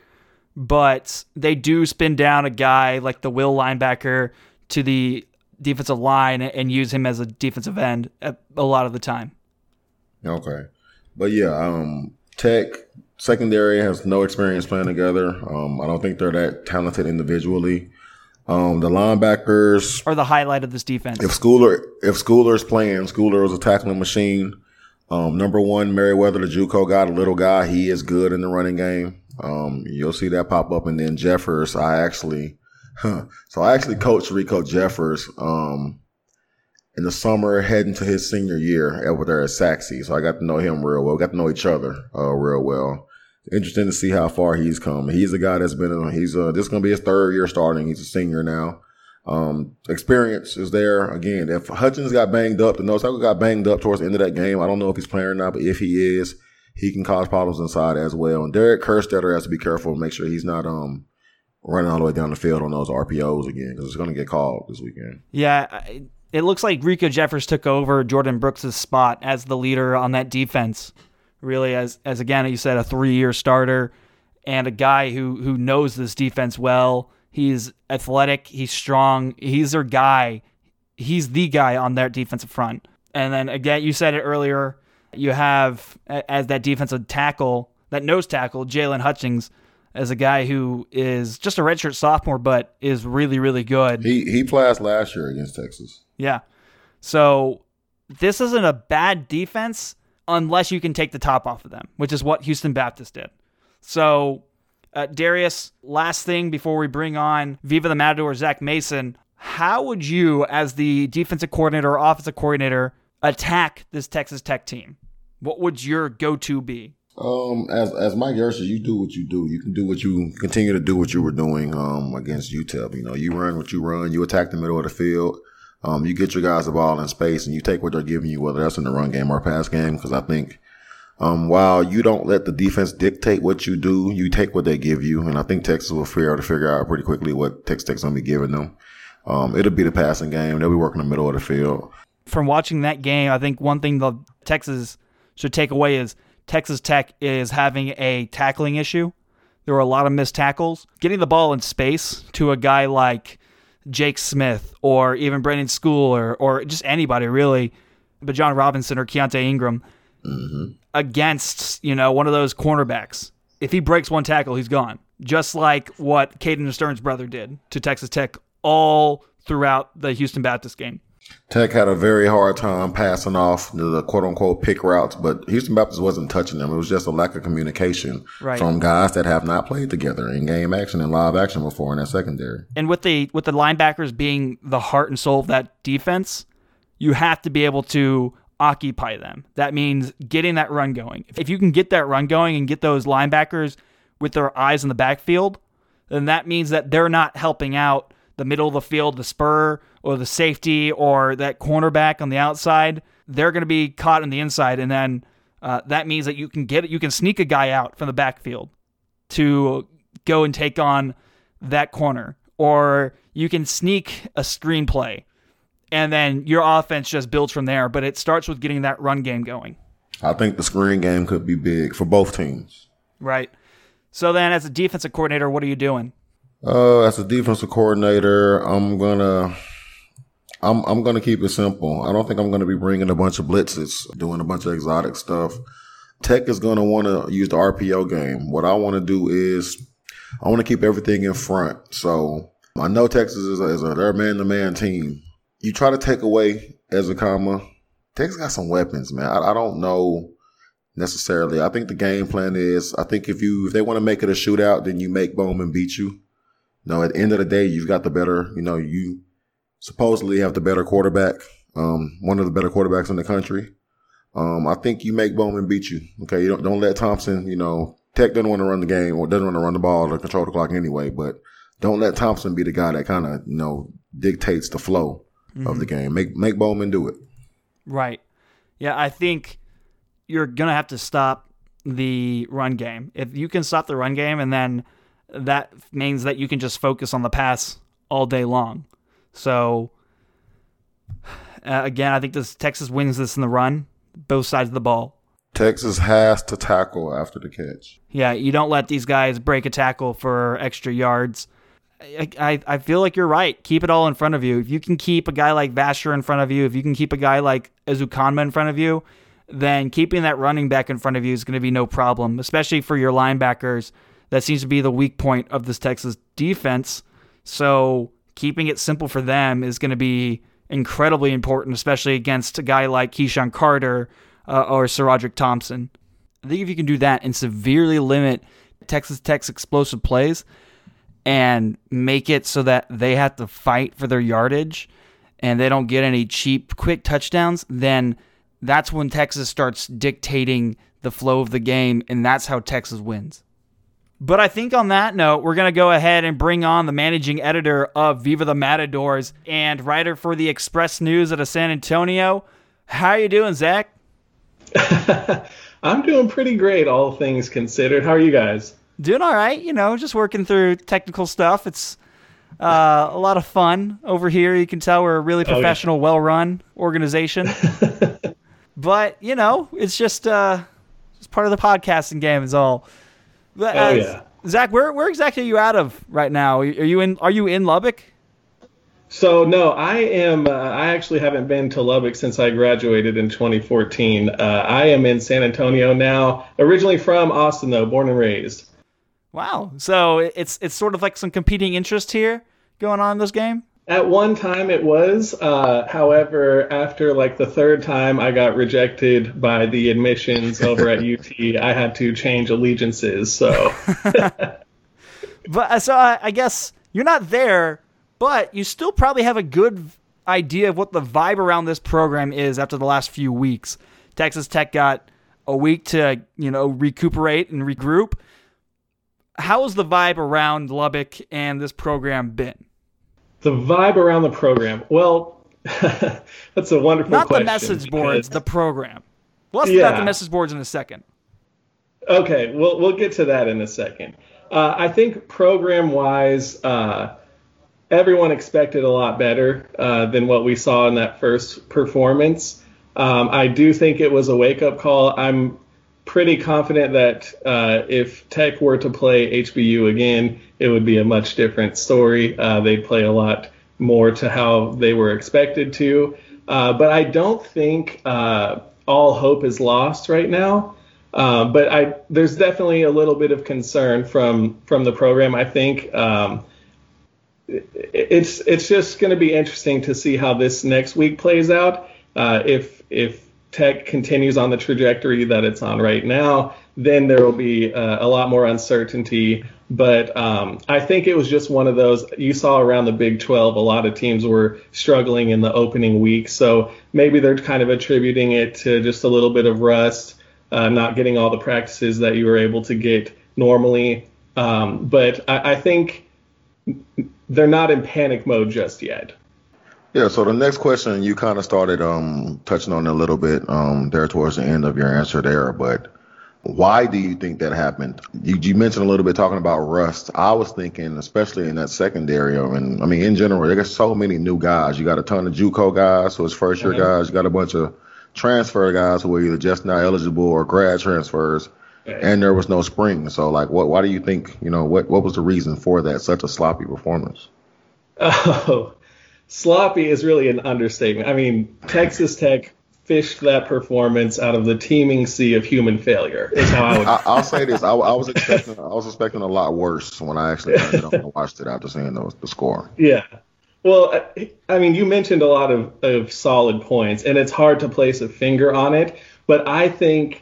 But they do spin down a guy like the will linebacker to the defensive line and use him as a defensive end a lot of the time. Okay. But yeah, um, Tech secondary has no experience playing together. Um, I don't think they're that talented individually. Um, the linebackers are the highlight of this defense. If Schooler, if Schooler's playing, Schooler is a tackling machine. Um, number one, Merriweather, the JUCO guy, the little guy, he is good in the running game. Um, you'll see that pop up. And then Jeffers, I actually, huh, so I actually coached Rico Jeffers, um, in the summer heading to his senior year over there at Saxe. So I got to know him real well. We got to know each other, uh, real well. Interesting to see how far he's come. He's a guy that's been, a, he's, uh, this is going to be his third year starting. He's a senior now. Um, experience is there. Again, if Hutchins got banged up, the nose tackle got banged up towards the end of that game. I don't know if he's playing or not, but if he is, he can cause problems inside as well. And Derek Kerstetter has to be careful and make sure he's not um running all the way down the field on those R P Os again, because it's going to get called this weekend. Yeah, it looks like Rico Jeffers took over Jordan Brooks' spot as the leader on that defense. Really, as as again, you said, a three-year starter and a guy who who knows this defense well. He's athletic. He's strong. He's their guy. He's the guy on their defensive front. And then again, you said it earlier, you have as that defensive tackle, that nose tackle, Jalen Hutchings, as a guy who is just a redshirt sophomore, but is really, really good. He he flashed last year against Texas. Yeah. So this isn't a bad defense unless you can take the top off of them, which is what Houston Baptist did. So Uh, Darius, last thing before we bring on Viva the Matador, Zach Mason, how would you, as the defensive coordinator or offensive coordinator, attack this Texas Tech team? What would your go-to be? Um, as as Mike Yersa, you do what you do. You can do what you continue to do what you were doing um against U T E P. You know, you run what you run. You attack the middle of the field. Um, you get your guys the ball in space, and you take what they're giving you, whether that's in the run game or pass game. Because I think, um, while you don't let the defense dictate what you do, you take what they give you. And I think Texas will figure out to figure out pretty quickly what Texas Tech's gonna be giving them. Um, it'll be the passing game. They'll be working the middle of the field. From watching that game, I think one thing the Texas should take away is Texas Tech is having a tackling issue. There were a lot of missed tackles. Getting the ball in space to a guy like Jake Smith or even Brendan Schooler or just anybody really, but John Robinson or Keontae Ingram mm-hmm. against, you know, one of those cornerbacks. If he breaks one tackle, he's gone. Just like what Caden Stern's brother did to Texas Tech all throughout the Houston Baptist game. Tech had a very hard time passing off the quote-unquote pick routes, but Houston Baptist wasn't touching them. It was just a lack of communication right. from guys that have not played together in game action and live action before in that secondary. And with the with the linebackers being the heart and soul of that defense, you have to be able to occupy them. That means getting that run going. If you can get that run going and get those linebackers with their eyes in the backfield, then that means that they're not helping out the middle of the field, the spur, or the safety, or that cornerback on the outside. They're going to be caught on the inside, and then uh, that means that you can get you can sneak a guy out from the backfield to go and take on that corner, or you can sneak a screenplay, and then your offense just builds from there. But it starts with getting that run game going. I think the screen game could be big for both teams. Right. So then, as a defensive coordinator, what are you doing? Uh, as a defensive coordinator, I'm gonna, I'm I'm gonna keep it simple. I don't think I'm gonna be bringing a bunch of blitzes, doing a bunch of exotic stuff. Tech is gonna want to use the R P O game. What I want to do is, I want to keep everything in front. So I know Texas is a, is a they're a man-to-man team. You try to take away Ezekama. Texas got some weapons, man. I, I don't know necessarily. I think the game plan is, I think if you if they want to make it a shootout, then you make Bowman beat you. No, at the end of the day, you've got the better, you know, you supposedly have the better quarterback, um, one of the better quarterbacks in the country. Um, I think you make Bowman beat you. Okay, you don't don't let Thompson, you know, Tech doesn't want to run the game or doesn't want to run the ball or control the clock anyway, but don't let Thompson be the guy that kind of, you know, dictates the flow mm-hmm. of the game. Make make Bowman do it. Right. Yeah, I think you're going to have to stop the run game. If you can stop the run game, and then that means that you can just focus on the pass all day long. So, uh, again, I think this Texas wins this in the run, both sides of the ball. Texas has to tackle after the catch. Yeah, you don't let these guys break a tackle for extra yards. I, I, I feel like you're right. Keep it all in front of you. If you can keep a guy like Vasher in front of you, if you can keep a guy like Ezukanma in front of you, then keeping that running back in front of you is going to be no problem, especially for your linebackers. That seems to be the weak point of this Texas defense. So keeping it simple for them is going to be incredibly important, especially against a guy like Keyshawn Carter uh, or SaRodorick Thompson. I think if you can do that and severely limit Texas Tech's explosive plays and make it so that they have to fight for their yardage and they don't get any cheap, quick touchdowns, then that's when Texas starts dictating the flow of the game, and that's how Texas wins. But I think on that note, we're going to go ahead and bring on the managing editor of Viva the Matadors and writer for the Express News out of San Antonio. How you doing, Zach? I'm doing pretty great, all things considered. How are you guys? Doing all right. You know, just working through technical stuff. It's uh, a lot of fun over here. You can tell we're a really professional, oh, yeah. well-run organization. But, you know, it's just, uh, just part of the podcasting game is all. But, uh, oh yeah, Zach, where where exactly are you out of right now? Are you in Are you in Lubbock? So no, I am. Uh, I actually haven't been to Lubbock since I graduated in twenty fourteen. Uh, I am in San Antonio now. Originally from Austin, though, born and raised. Wow. So it's it's sort of like some competing interest here going on in this game. At one time it was. Uh, however, after like the third time I got rejected by the admissions over at U T, I had to change allegiances. So But uh, so I, I guess you're not there, but you still probably have a good idea of what the vibe around this program is after the last few weeks. Texas Tech got a week to, you know, recuperate and regroup. How has the vibe around Lubbock and this program been? The vibe around the program. Well, that's a wonderful Not question. Not the message boards, because, the program. We'll ask yeah. about the message boards in a second. Okay, we'll we'll get to that in a second. Uh, I think program-wise, uh, everyone expected a lot better uh, than what we saw in that first performance. Um, I do think it was a wake-up call. I'm pretty confident that uh, if Tech were to play H B U again, it would be a much different story. Uh, they'd play a lot more to how they were expected to. Uh, but I don't think uh, all hope is lost right now. Uh, but I, there's definitely a little bit of concern from from the program. I think um, it, it's it's just going to be interesting to see how this next week plays out. Uh, if if Tech continues on the trajectory that it's on right now, then there will be uh, a lot more uncertainty. But um, I think it was just one of those you saw around the Big twelve. A lot of teams were struggling in the opening week, so maybe they're kind of attributing it to just a little bit of rust. Uh, not getting all the practices that you were able to get normally. Um, but I, I think they're not in panic mode just yet. Yeah, so the next question, you kind of started um, touching on it a little bit um, there towards the end of your answer there, but why do you think that happened? You, you mentioned a little bit talking about rust. I was thinking, especially in that secondary, and I mean, in general, they got so many new guys. You got a ton of JUCO guys, so it's first-year mm-hmm. guys. You got a bunch of transfer guys who were either just now eligible or grad transfers, okay. and there was no spring. So, like, what? Why do you think? You know, what? What was the reason for that? Such a sloppy performance. Oh, sloppy is really an understatement. I mean, Texas Tech fished that performance out of the teeming sea of human failure. Is how I would. I, I'll say this: I, I was expecting, I was expecting a lot worse when I actually turned it on and watched it after seeing the, the score. Yeah. Well, I mean, you mentioned a lot of, of solid points, and it's hard to place a finger on it. But I think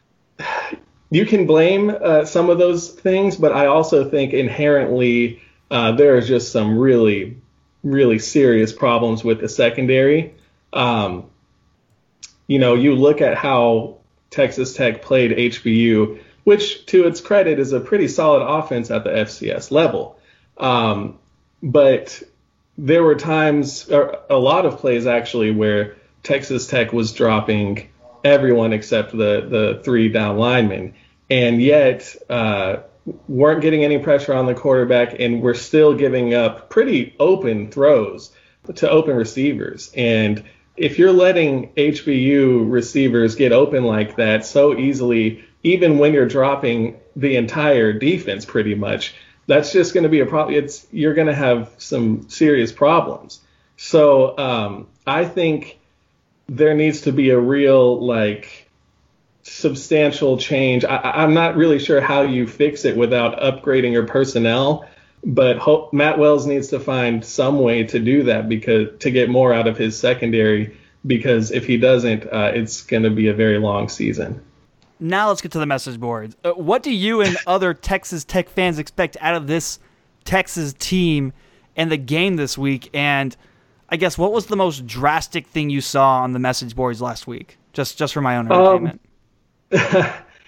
you can blame uh, some of those things, but I also think inherently uh, there are just some really, really serious problems with the secondary. Um, you know, you look at how Texas Tech played H B U, which to its credit is a pretty solid offense at the F C S level. Um, but there were times, or a lot of plays actually, where Texas Tech was dropping everyone except the, the three down linemen, and yet uh, weren't getting any pressure on the quarterback, and we're still giving up pretty open throws to open receivers. And if you're letting H B U receivers get open like that so easily, even when you're dropping the entire defense pretty much, that's just going to be a problem. It's you're going to have some serious problems. So um, I think there needs to be a real, like, substantial change. I, I'm not really sure how you fix it without upgrading your personnel, but hope, Matt Wells needs to find some way to do that because to get more out of his secondary. Because if he doesn't, uh, it's going to be a very long season. Now let's get to the message boards. Uh, what do you and other Texas Tech fans expect out of this Texas team and the game this week? And I guess what was the most drastic thing you saw on the message boards last week? Just just for my own entertainment. Um,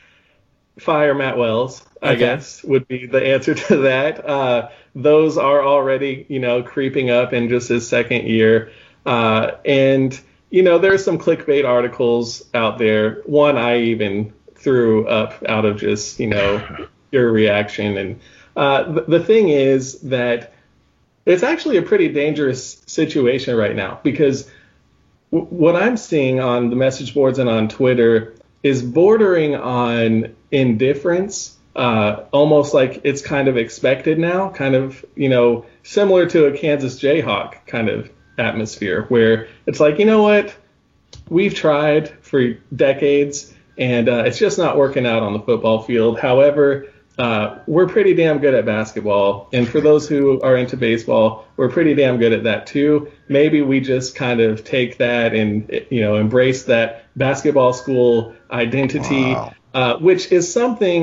fire Matt Wells, I okay. guess, would be the answer to that. Uh, those are already, you know, creeping up in just his second year. Uh, and, you know, there's some clickbait articles out there. One I even threw up out of just, you know, your reaction. And uh, th- the thing is that it's actually a pretty dangerous situation right now because w- what I'm seeing on the message boards and on Twitter is bordering on indifference, uh, almost like it's kind of expected now, kind of, you know, similar to a Kansas Jayhawk kind of atmosphere where it's like, you know what, we've tried for decades and uh, it's just not working out on the football field. However, uh, we're pretty damn good at basketball. And for those who are into baseball, we're pretty damn good at that too. Maybe we just kind of take that and, you know, embrace that basketball school identity, wow. uh, which is something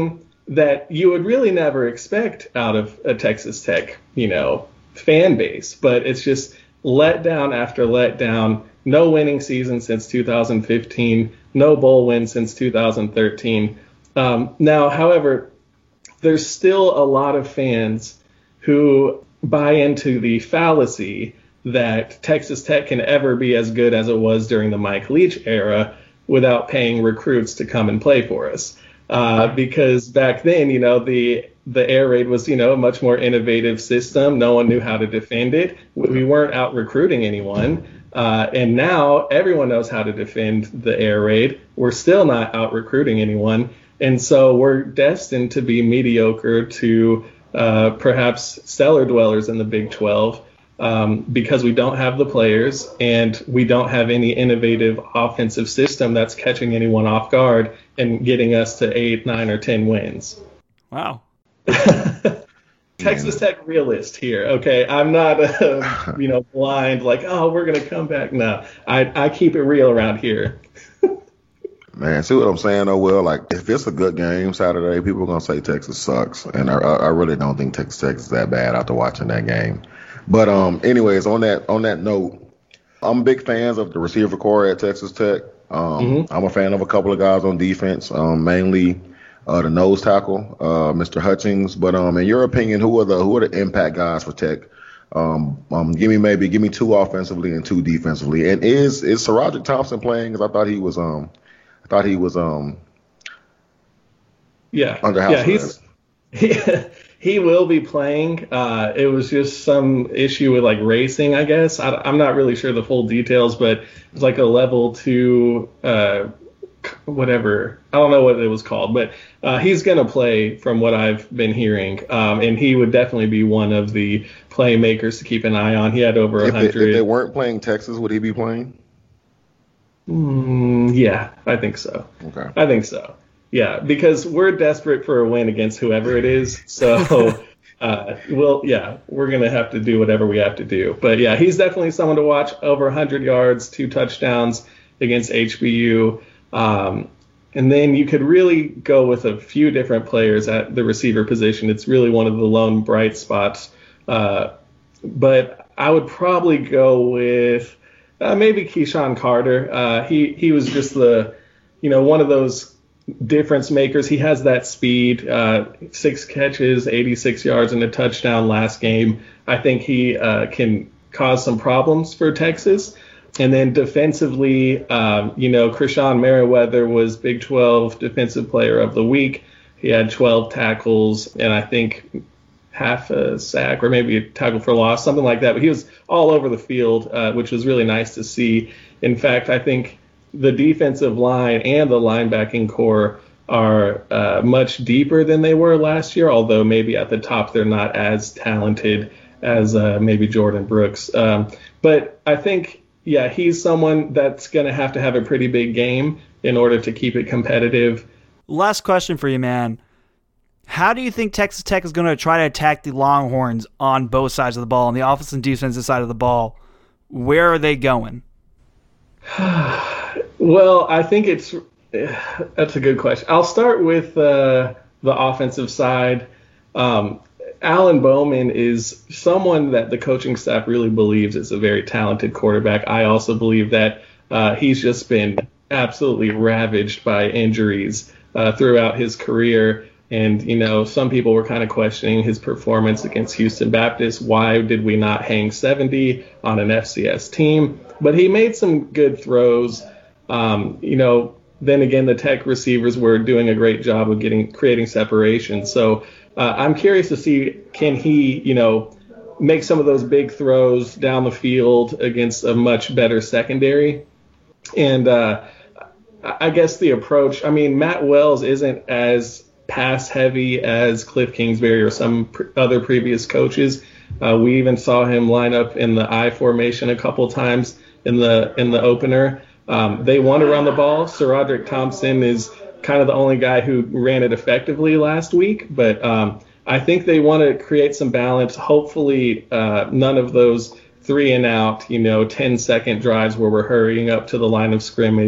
that you would really never expect out of a Texas Tech, you know, fan base. But it's just letdown after letdown. No winning season since two thousand fifteen. No bowl win since two thousand thirteen. Um, now, however, there's still a lot of fans who buy into the fallacy that Texas Tech can ever be as good as it was during the Mike Leach era without paying recruits to come and play for us. Uh, because back then, you know, the the air raid was, you know, a much more innovative system. No one knew how to defend it. We weren't out recruiting anyone. Uh, and now everyone knows how to defend the air raid. We're still not out recruiting anyone. And so we're destined to be mediocre to uh, perhaps cellar dwellers in the Big twelve. Um, because we don't have the players and we don't have any innovative offensive system that's catching anyone off guard and getting us to eight, nine, or ten wins. Wow. Texas Tech realist here. Okay, I'm not, uh, you know, blind like, oh, we're gonna come back. No, I I keep it real around here. Man, see what I'm saying though, Will? Like, if it's a good game Saturday, people are gonna say Texas sucks, and I I really don't think Texas Tech is that bad after watching that game. But um, anyways, on that on that note, I'm big fans of the receiver core at Texas Tech. Um, mm-hmm. I'm a fan of a couple of guys on defense, um, mainly uh, the nose tackle, uh, Mister Hutchings. But um, in your opinion, who are the who are the impact guys for Tech? Um, um, give me maybe give me two offensively and two defensively. And is is SaRodorick Thompson playing? Because I thought he was um, I thought he was um, yeah, under house yeah, arrest. He's he, he will be playing. Uh, it was just some issue with like racing, I guess. I, I'm not really sure the full details, but it's like a level two, uh, whatever. I don't know what it was called, but uh, he's going to play from what I've been hearing. Um, and he would definitely be one of the playmakers to keep an eye on. He had over if one hundred. They, if they weren't playing Texas, would he be playing? Mm, yeah, I think so. Okay. I think so. Yeah, because we're desperate for a win against whoever it is. So, uh, we'll, yeah, we're going to have to do whatever we have to do. But, yeah, he's definitely someone to watch. Over one hundred yards, two touchdowns against H B U. Um, and then you could really go with a few different players at the receiver position. It's really one of the lone bright spots. Uh, but I would probably go with uh, maybe Keyshawn Carter. Uh, he, he was just the, you know, one of those difference makers. He has that speed, uh, six catches, eighty-six yards, and a touchdown last game. I think he uh, can cause some problems for Texas. And then defensively, um, you know, Krishan Merriweather was Big twelve Defensive Player of the Week. He had twelve tackles and I think half a sack or maybe a tackle for loss, something like that. But he was all over the field, uh, which was really nice to see. In fact, I think the defensive line and the linebacking core are uh, much deeper than they were last year, although maybe at the top they're not as talented as uh, maybe Jordan Brooks. Um, but I think, yeah, he's someone that's going to have to have a pretty big game in order to keep it competitive. Last question for you, man. How do you think Texas Tech is going to try to attack the Longhorns on both sides of the ball, on the offensive and defensive side of the ball? Where are they going? Well, I think it's that's a good question. I'll start with uh, the offensive side. Um, Alan Bowman is someone that the coaching staff really believes is a very talented quarterback. I also believe that uh, he's just been absolutely ravaged by injuries uh, throughout his career. And, you know, some people were kind of questioning his performance against Houston Baptist. Why did we not hang seventy on an F C S team? But he made some good throws. Um, you know, then again, the Tech receivers were doing a great job of getting creating separation. So uh, I'm curious to see, can he, you know, make some of those big throws down the field against a much better secondary? And uh, I guess the approach, I mean, Matt Wells isn't as pass heavy as Cliff Kingsbury or some pr- other previous coaches. Uh, we even saw him line up in the I formation a couple times in the in the opener. Um, they want to run the ball. SaRodorick Thompson is kind of the only guy who ran it effectively last week, but um, I think they want to create some balance. Hopefully, uh, none of those three and out, you know, ten second drives where we're hurrying up to the line of scrimmage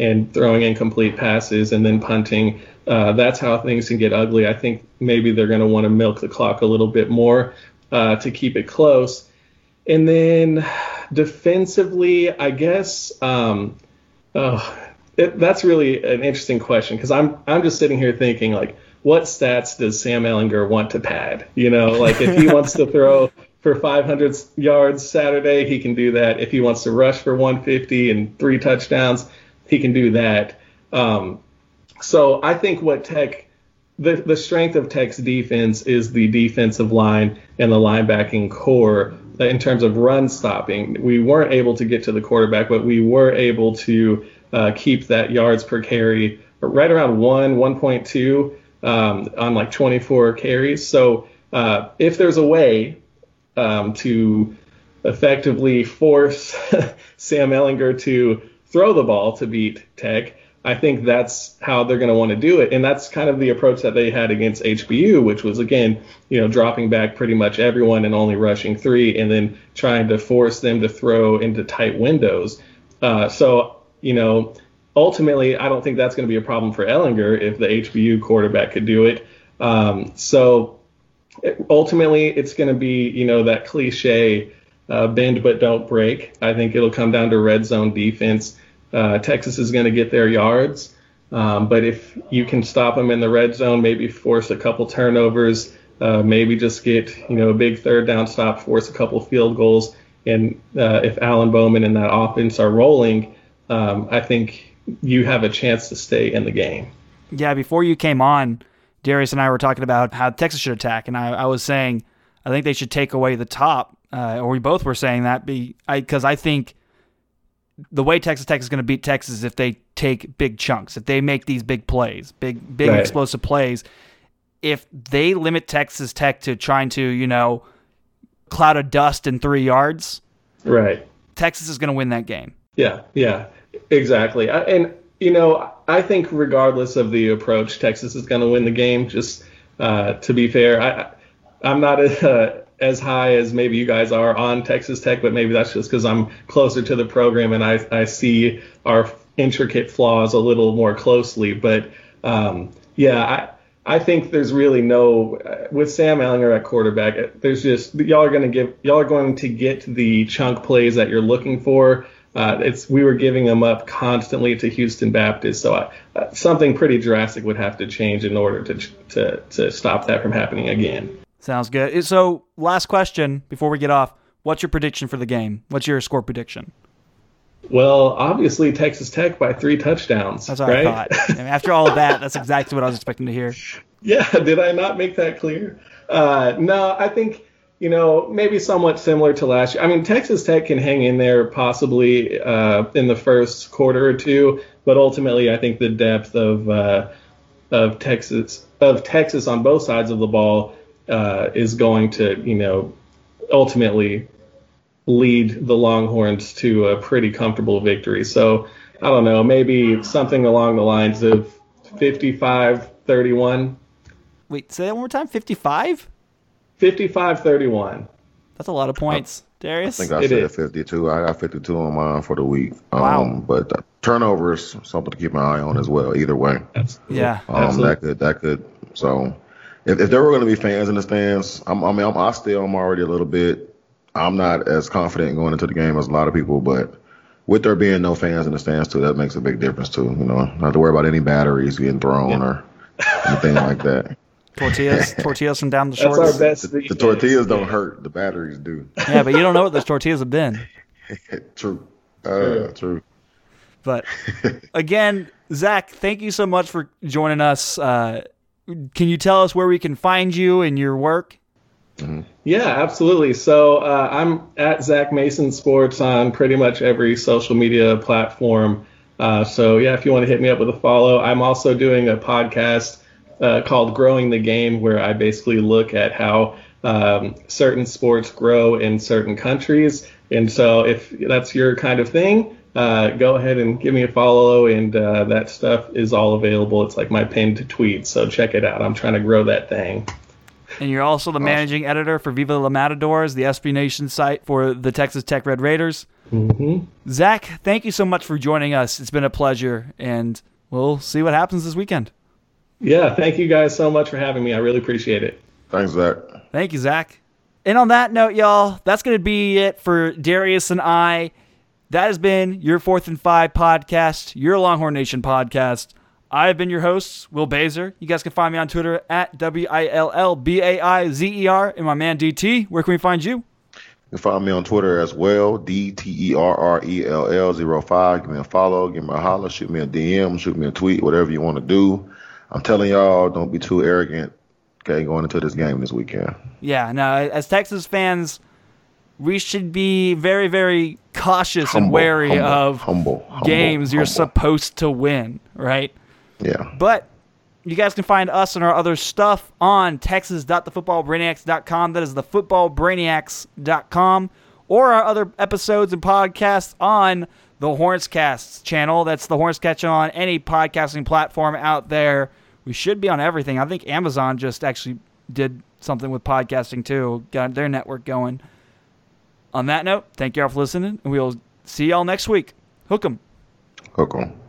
and throwing incomplete passes and then punting. Uh, that's how things can get ugly. I think maybe they're going to want to milk the clock a little bit more uh, to keep it close. And then defensively, I guess um, oh, it, that's really an interesting question, because I'm I'm just sitting here thinking, like, what stats does Sam Ehlinger want to pad? You know, like if he wants to throw for five hundred yards Saturday, he can do that. If he wants to rush for one fifty and three touchdowns, he can do that. Um, so I think what Tech, the, the strength of Tech's defense is the defensive line and the linebacking core in terms of run stopping. We weren't able to get to the quarterback, but we were able to uh, keep that yards per carry right around one, one point two um, on like twenty-four carries. So uh, if there's a way um, to effectively force Sam Ehlinger to throw the ball to beat Tech, I think that's how they're going to want to do it. And that's kind of the approach that they had against H B U, which was, again, you know, dropping back pretty much everyone and only rushing three, and then trying to force them to throw into tight windows. Uh, so, you know, ultimately, I don't think that's going to be a problem for Ehlinger if the H B U quarterback could do it. Um, so it, ultimately, it's going to be, you know, that cliche uh, bend but don't break. I think it'll come down to red zone defense. Uh, Texas is going to get their yards, um, but if you can stop them in the red zone, maybe force a couple turnovers, uh, maybe just get, you know, a big third down stop, force a couple field goals, and uh, if Alan Bowman and that offense are rolling, um, I think you have a chance to stay in the game. Yeah, before you came on, Darius and I were talking about how Texas should attack, and I, I was saying I think they should take away the top, uh, or we both were saying that because I, I think the way Texas Tech is going to beat Texas is if they take big chunks, if they make these big plays, big big right. explosive plays. If they limit Texas Tech to trying to, you know, cloud of dust in three yards, right? Texas is going to win that game. Yeah, yeah, exactly. I, and, you know, I think regardless of the approach, Texas is going to win the game. Just uh, to be fair, I, I'm not a... Uh, as high as maybe you guys are on Texas Tech, but maybe that's just because I'm closer to the program and I, I see our intricate flaws a little more closely. But um, yeah, I I think there's really no uh, with Sam Ehlinger at quarterback. There's just y'all are going to give y'all are going to get the chunk plays that you're looking for. Uh, it's we were giving them up constantly to Houston Baptist, so I, uh, something pretty drastic would have to change in order to to to stop that from happening again. Sounds good. So, last question before we get off. What's your prediction for the game? What's your score prediction? Well, obviously, Texas Tech by three touchdowns. That's what right? I thought. I mean, after all of that, that's exactly what I was expecting to hear. Yeah, did I not make that clear? Uh, no, I think, you know, maybe somewhat similar to last year. I mean, Texas Tech can hang in there possibly uh, in the first quarter or two, but ultimately, I think the depth of uh, of Texas of Texas on both sides of the ball Uh, is going to, you know, ultimately lead the Longhorns to a pretty comfortable victory. So, I don't know, maybe something along the lines of fifty-five thirty-one. Wait, say that one more time? fifty-five? fifty-five thirty-one. That's a lot of points, Darius. I think I It said is. fifty-two. I got fifty-two on mine for the week. Wow. Um, but uh, turnovers, something to keep an eye on as well, either way. Absolutely. Yeah. Um, Absolutely. that could, that could, so... If, if there were going to be fans in the stands, I'm, I mean, I'm, I still am already a little bit. I'm not as confident going into the game as a lot of people, but with there being no fans in the stands too, that makes a big difference too. You know, not have to worry about any batteries getting thrown Yeah. or anything like that. Tortillas, tortillas from down the That's shorts. our best. The, the tortillas don't hurt, the batteries do. Yeah, but you don't know what those tortillas have been. True, uh, true. But again, Zach, thank you so much for joining us. Uh, Can you tell us where we can find you and your work? Mm-hmm. Yeah, absolutely. So uh, I'm at Zach Mason Sports on pretty much every social media platform. Uh, so yeah, if you want to hit me up with a follow. I'm also doing a podcast uh, called Growing the Game, where I basically look at how um, certain sports grow in certain countries. And so if that's your kind of thing, Uh, go ahead and give me a follow, and uh, that stuff is all available. It's like my pinned tweet, so check it out. I'm trying to grow that thing. And you're also the managing editor for Viva La Matadors, the S B Nation site for the Texas Tech Red Raiders. Mm-hmm. Zach, thank you so much for joining us. It's been a pleasure, and we'll see what happens this weekend. Yeah, thank you guys so much for having me. I really appreciate it. Thanks, Zach. Thank you, Zach. And on that note, y'all, that's going to be it for Darius and I. That has been your Fourth and Five podcast, your Longhorn Nation podcast. I've been your host, Will Bazer. You guys can find me on Twitter at W I L L B A I Z E R. And my man D T, where can we find you? You can find me on Twitter as well, D T E R R E L L zero five. Give me a follow, give me a holler, shoot me a D M, shoot me a tweet, whatever you want to do. I'm telling y'all, don't be too arrogant, okay, going into this game this weekend. Yeah, no, as Texas fans, we should be very, very cautious Humble, and wary humble, of humble, humble, games you're humble. supposed to win, right? Yeah. But you guys can find us and our other stuff on texas dot the football brainiacs dot com. That is the football brainiacs dot com. Or our other episodes and podcasts on the Hornscast channel. That's the Hornscast channel on any podcasting platform out there. We should be on everything. I think Amazon just actually did something with podcasting too. Got their network going. On that note, thank you all for listening, and we'll see y'all next week. Hook 'em. Hook 'em.